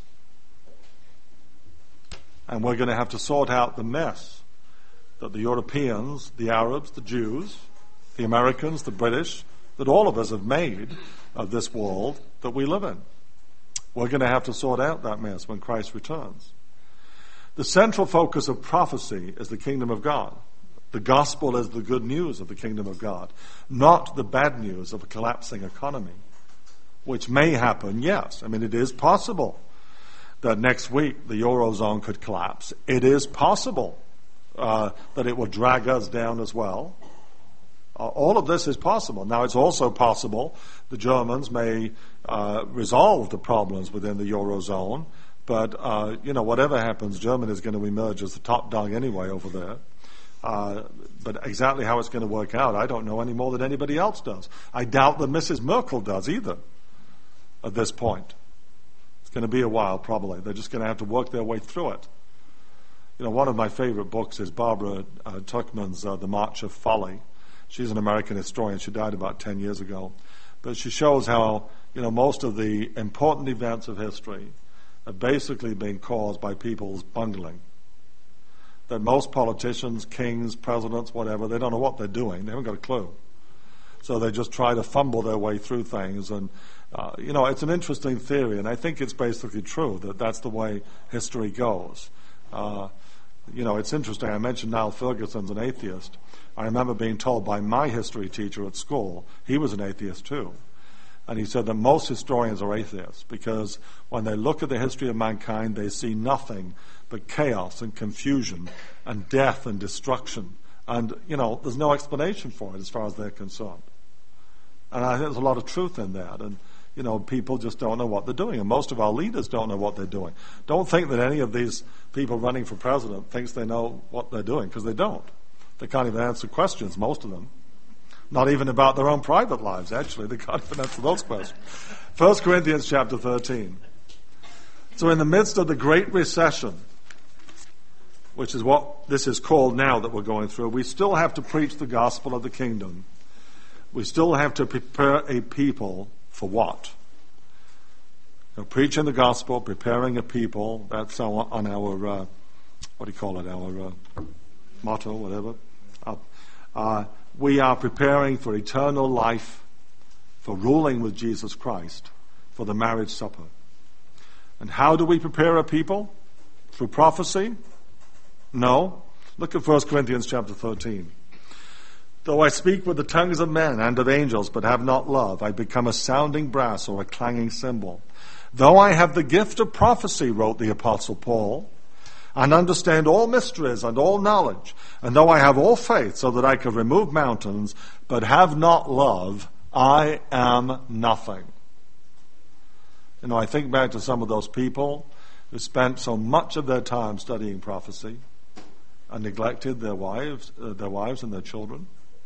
And we're going to have to sort out the mess that the Europeans, the Arabs, the Jews, the Americans, the British, that all of us have made of this world that we live in. We're going to have to sort out that mess when Christ returns. The central focus of prophecy is the kingdom of God. The gospel is the good news of the kingdom of God, not the bad news of a collapsing economy, which may happen, yes. I mean, it is possible that next week the Eurozone could collapse. It is possible uh, that it will drag us down as well. All of this is possible. Now, it's also possible the Germans may uh, resolve the problems within the Eurozone, but, uh, you know, whatever happens, Germany is going to emerge as the top dog anyway over there. Uh, but exactly how it's going to work out, I don't know any more than anybody else does. I doubt that Missus Merkel does either at this point. It's going to be a while, probably. They're just going to have to work their way through it. You know, one of my favorite books is Barbara uh, Tuchman's uh, The March of Folly. She's an American historian. She died about ten years ago. But she shows how, you know, most of the important events of history have basically been caused by people's bungling. That most politicians, kings, presidents, whatever, they don't know what they're doing. They haven't got a clue. So they just try to fumble their way through things. And, uh, you know, it's an interesting theory, and I think it's basically true that that's the way history goes. Uh, you know, it's interesting. I mentioned Niall Ferguson's an atheist. I remember being told by my history teacher at school, he was an atheist too. And he said that most historians are atheists because when they look at the history of mankind, they see nothing but chaos and confusion and death and destruction. And, you know, there's no explanation for it as far as they're concerned. And I think there's a lot of truth in that. And, you know, people just don't know what they're doing. And most of our leaders don't know what they're doing. Don't think that any of these people running for president thinks they know what they're doing, because they don't. They can't even answer questions, most of them. Not even about their own private lives, actually. They can't even answer those questions. First Corinthians chapter thirteen. So in the midst of the Great Recession, which is what this is called now that we're going through, we still have to preach the gospel of the kingdom. We still have to prepare a people for what? You know, preaching the gospel, preparing a people, that's on our, uh, what do you call it, our uh, motto, whatever. Uh, uh, we are preparing for eternal life, for ruling with Jesus Christ, for the marriage supper. And how do we prepare a people? Through prophecy? No. Look at First Corinthians chapter thirteen. Though I speak with the tongues of men and of angels, but have not love, I become a sounding brass or a clanging cymbal. Though I have the gift of prophecy, wrote the Apostle Paul, and understand all mysteries and all knowledge, and though I have all faith so that I could remove mountains, but have not love, I am nothing. You know, I think back to some of those people who spent so much of their time studying prophecy and neglected their wives, uh, their wives and their children.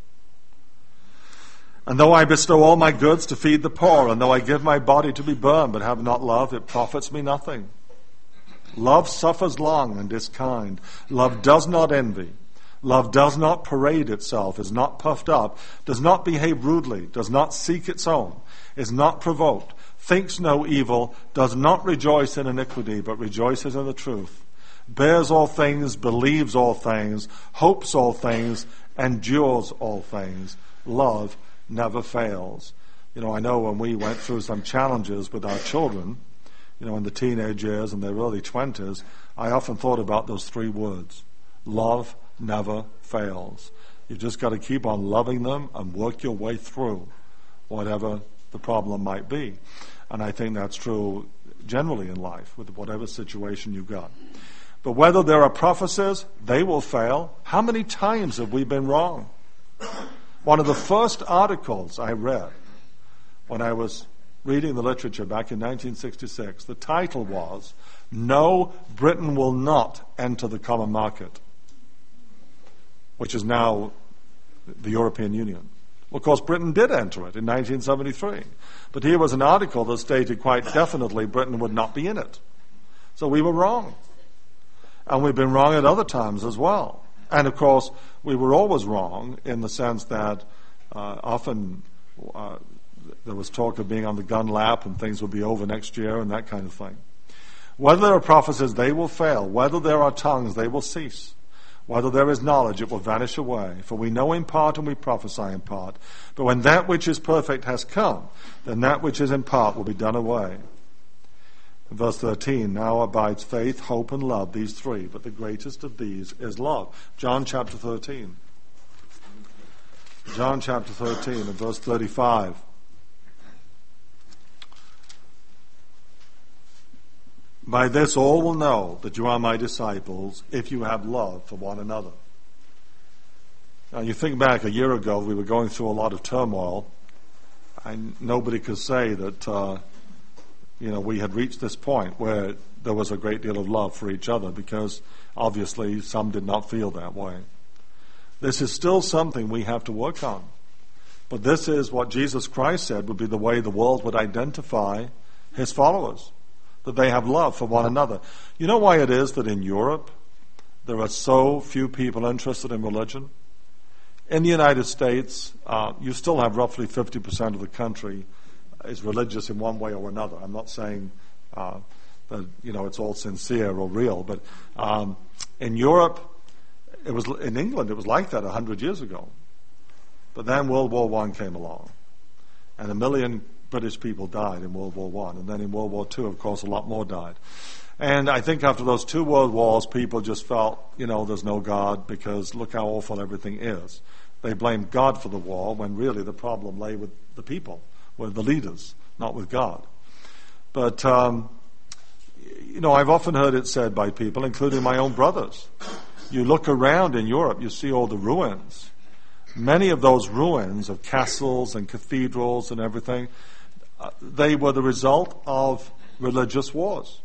And though I bestow all my goods to feed the poor, and though I give my body to be burned, but have not love, it profits me nothing. Love suffers long and is kind. Love does not envy. Love does not parade itself, is not puffed up, does not behave rudely, does not seek its own, is not provoked, thinks no evil, does not rejoice in iniquity, but rejoices in the truth, bears all things, believes all things, hopes all things, endures all things. Love never fails. You know, I know when we went through some challenges with our children, you know, in the teenage years and their early twenties, I often thought about those three words. Love never fails. You've just got to keep on loving them and work your way through whatever the problem might be. And I think that's true generally in life, with whatever situation you've got. But whether there are prophecies, they will fail. How many times have we been wrong? One of the first articles I read when I was reading the literature back in nineteen sixty-six, the title was, "No, Britain will not enter the common market," which is now the European Union. Well, of course, Britain did enter it in nineteen seventy-three. But here was an article that stated quite definitely Britain would not be in it. So we were wrong. And we've been wrong at other times as well. And, of course, we were always wrong in the sense that uh, often uh, there was talk of being on the gun lap and things would be over next year and that kind of thing. Whether there are prophecies, they will fail. Whether there are tongues, they will cease. Whether there is knowledge, it will vanish away. For we know in part and we prophesy in part. But when that which is perfect has come, then that which is in part will be done away. In verse thirteen, now abides faith, hope, and love, these three, but the greatest of these is love. John chapter thirteen. John chapter thirteen and verse thirty-five. By this all will know that you are my disciples, if you have love for one another. Now you think back a year ago, we were going through a lot of turmoil, and nobody could say that uh, you know, we had reached this point where there was a great deal of love for each other, because obviously some did not feel that way. This is still something we have to work on. But this is what Jesus Christ said would be the way the world would identify his followers, that they have love for one another. You know why it is that in Europe there are so few people interested in religion? In the United States, uh, you still have roughly fifty percent of the country is religious in one way or another. I'm not saying uh, that, you know, it's all sincere or real, but um, in Europe, it was in England, it was like that a hundred years ago. But then World War One came along, and a million British people died in World War One, and then in World War Two, of course, a lot more died. And I think after those two world wars, people just felt, you know, there's no God because look how awful everything is. They blamed God for the war when really the problem lay with the people, with the leaders, not with God. But, um, you know, I've often heard it said by people, including my own brothers. You look around in Europe, you see all the ruins. Many of those ruins of castles and cathedrals and everything, uh, they were the result of religious wars.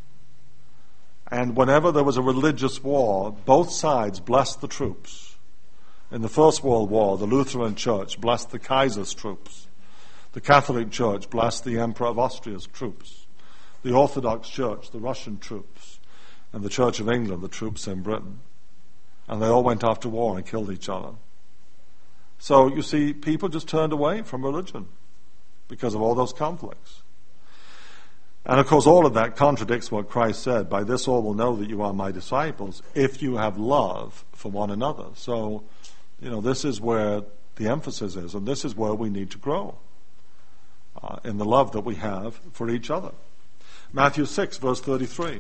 And whenever there was a religious war, both sides blessed the troops. In the First World War, the Lutheran Church blessed the Kaiser's troops. The Catholic Church blessed the Emperor of Austria's troops. The Orthodox Church, the Russian troops. And the Church of England, the troops in Britain. And they all went off to war and killed each other. So, you see, people just turned away from religion because of all those conflicts. And, of course, all of that contradicts what Christ said. By this all will know that you are my disciples if you have love for one another. So, you know, this is where the emphasis is, and this is where we need to grow uh, in the love that we have for each other. Matthew six, verse thirty-three.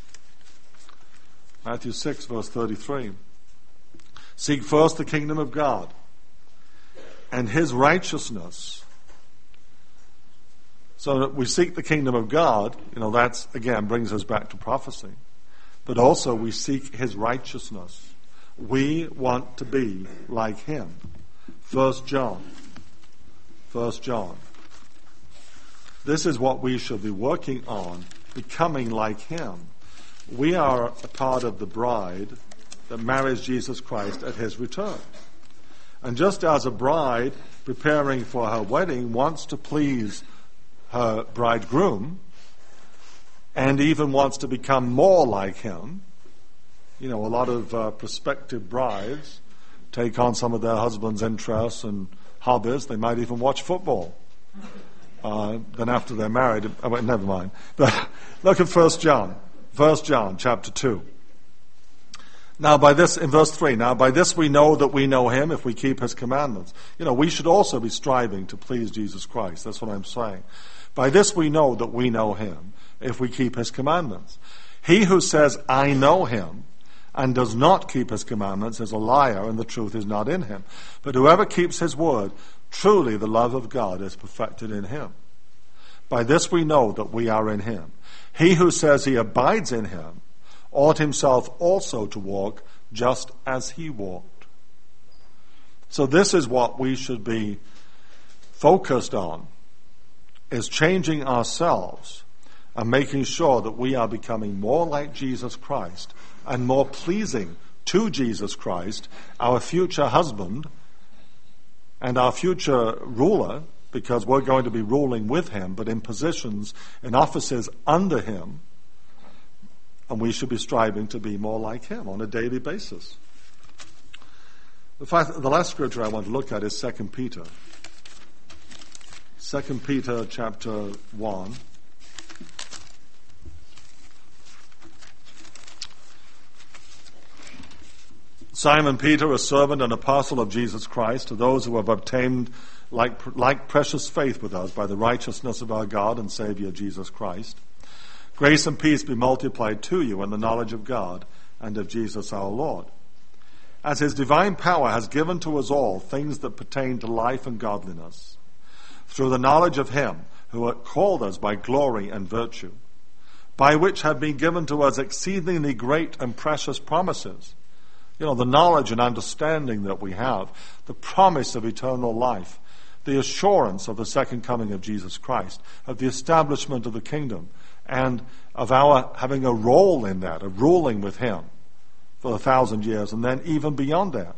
Matthew six, verse thirty-three. Seek first the kingdom of God and his righteousness. So that we seek the kingdom of God, you know, that's, again, brings us back to prophecy. but also we seek his righteousness. We want to be like him. First John. First John. This is what we should be working on, becoming like him. We are a part of the bride that marries Jesus Christ at his return. And just as a bride preparing for her wedding wants to please her bridegroom and even wants to become more like him, you know, a lot of uh, prospective brides take on some of their husband's interests and hobbies. They might even watch football. Uh, then after they're married, oh, wait, never mind. But look at First John. First John, chapter two. Now by this, in verse three, now by this we know that we know him if we keep his commandments. You know, we should also be striving to please Jesus Christ. That's what I'm saying. By this we know that we know him if we keep his commandments. He who says, I know him, and does not keep his commandments is a liar, and the truth is not in him. But whoever keeps his word, truly the love of God is perfected in him. By this we know that we are in him. He who says he abides in him ought himself also to walk just as he walked. So this is what we should be focused on, is changing ourselves and making sure that we are becoming more like Jesus Christ and more pleasing to Jesus Christ, our future husband and our future ruler, because we're going to be ruling with him, but in positions, in offices under him, and we should be striving to be more like him on a daily basis. The, fact, the last scripture I want to look at is Second Peter. Second Peter chapter one. Simon Peter, a servant and apostle of Jesus Christ, to those who have obtained like, like precious faith with us by the righteousness of our God and Savior Jesus Christ. Grace and peace be multiplied to you in the knowledge of God and of Jesus our Lord. As his divine power has given to us all things that pertain to life and godliness, through the knowledge of him who had called us by glory and virtue, by which have been given to us exceedingly great and precious promises. You know, the knowledge and understanding that we have, the promise of eternal life, the assurance of the second coming of Jesus Christ, of the establishment of the kingdom, and of our having a role in that, of ruling with him for a thousand years, and then even beyond that,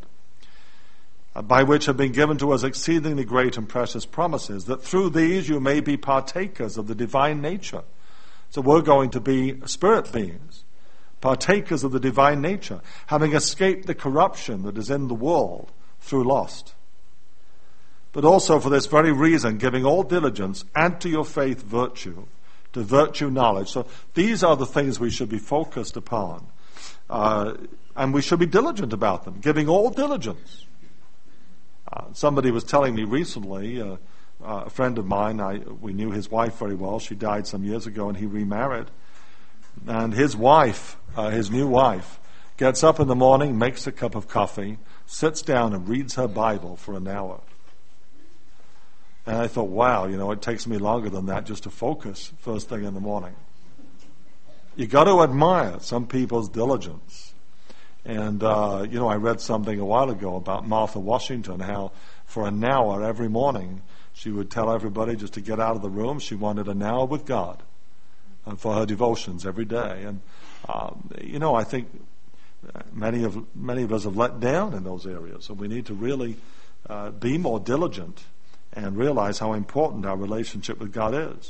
by which have been given to us exceedingly great and precious promises, that through these you may be partakers of the divine nature. So we're going to be spirit beings, partakers of the divine nature, having escaped the corruption that is in the world through lust. But also for this very reason, giving all diligence, add to your faith virtue, to virtue knowledge. So these are the things we should be focused upon. Uh, and we should be diligent about them, giving all diligence. Uh, somebody was telling me recently, uh, uh, a friend of mine, I, we knew his wife very well. She died some years ago and he remarried. And his wife, uh, his new wife, gets up in the morning, makes a cup of coffee, sits down and reads her Bible for an hour. And I thought, wow, you know, it takes me longer than that just to focus first thing in the morning. You got to admire some people's diligence. And, uh, you know, I read something a while ago about Martha Washington, how for an hour every morning she would tell everybody just to get out of the room. She wanted an hour with God and for her devotions every day. And, um, you know, I think many of, many of us have let down in those areas. And we need to really uh, be more diligent and realize how important our relationship with God is.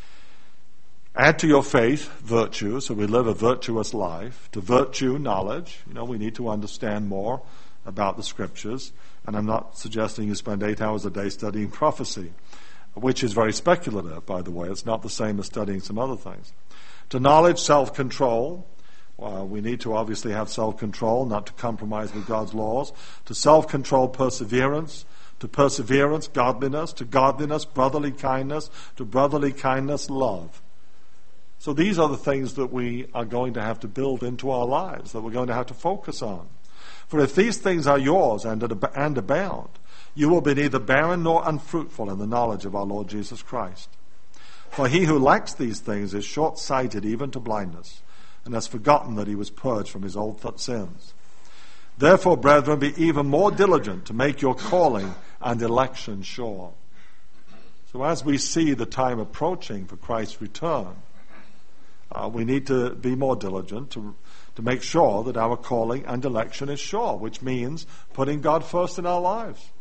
Add to your faith virtue, so we live a virtuous life. To virtue, knowledge. You know, we need to understand more about the Scriptures. And I'm not suggesting you spend eight hours a day studying prophecy, which is very speculative, by the way. It's not the same as studying some other things. To knowledge, self-control. Uh, we need to obviously have self-control, not to compromise with God's laws. To self-control, perseverance. To perseverance, godliness. To godliness, brotherly kindness. To brotherly kindness, love. So these are the things that we are going to have to build into our lives, that we're going to have to focus on. For if these things are yours and, and abound, you will be neither barren nor unfruitful in the knowledge of our Lord Jesus Christ. For he who lacks these things is short-sighted even to blindness, and has forgotten that he was purged from his old sins. Therefore, brethren, be even more diligent to make your calling and election sure. So as we see the time approaching for Christ's return, uh, we need to be more diligent to, to make sure that our calling and election is sure, which means putting God first in our lives.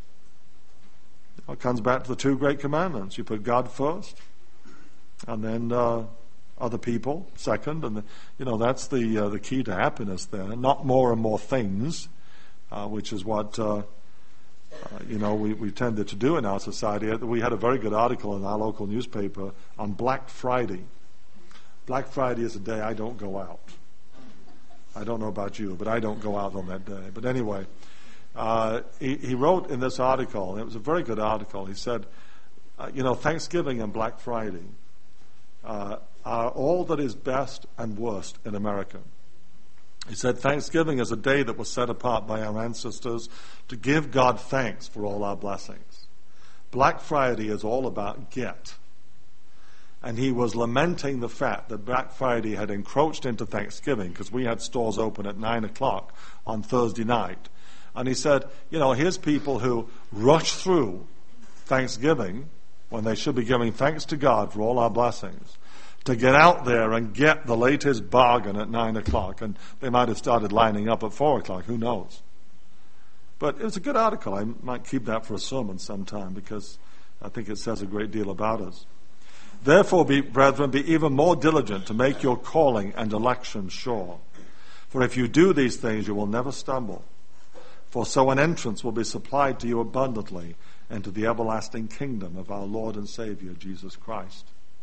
It comes back to the two great commandments. You put God first, and then uh, other people second, and the, you know that's the uh, the key to happiness. There, not more and more things, uh, which is what uh, uh, you know we, we tended to do in our society. We had a very good article in our local newspaper on Black Friday. Black Friday is a day I don't go out. I don't know about you, but I don't go out on that day. But anyway. Uh, he, he wrote in this article, and it was a very good article, he said, uh, you know, Thanksgiving and Black Friday uh, are all that is best and worst in America. He said Thanksgiving is a day that was set apart by our ancestors to give God thanks for all our blessings. Black Friday is all about get. And he was lamenting the fact that Black Friday had encroached into Thanksgiving because we had stores open at nine o'clock on Thursday night. And he said, you know, here's people who rush through Thanksgiving when they should be giving thanks to God for all our blessings, to get out there and get the latest bargain at nine o'clock. And they might have started lining up at four o'clock, who knows. But it was a good article. I might keep that for a sermon sometime because I think it says a great deal about us. Therefore, be, brethren, be even more diligent to make your calling and election sure. For if you do these things, you will never stumble. For so an entrance will be supplied to you abundantly into the everlasting kingdom of our Lord and Savior, Jesus Christ.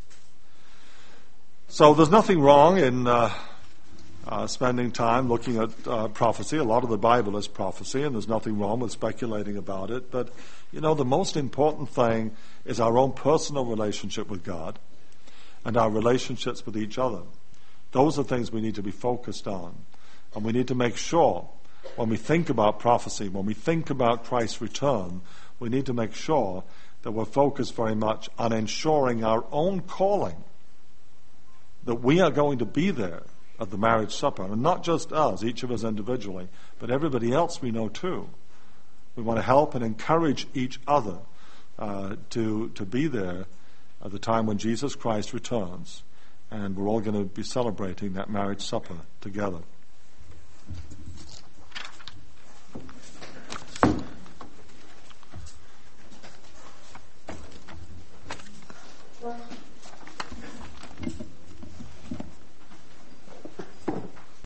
So there's nothing wrong in uh, uh, spending time looking at uh, prophecy. A lot of the Bible is prophecy, and there's nothing wrong with speculating about it. But, you know, the most important thing is our own personal relationship with God and our relationships with each other. Those are things we need to be focused on. And we need to make sure when we think about prophecy, when we think about Christ's return, we need to make sure that we're focused very much on ensuring our own calling, that we are going to be there at the marriage supper, and not just us, each of us individually, but everybody else we know too. We want to help and encourage each other uh, to, to be there at the time when Jesus Christ returns, and we're all going to be celebrating that marriage supper together.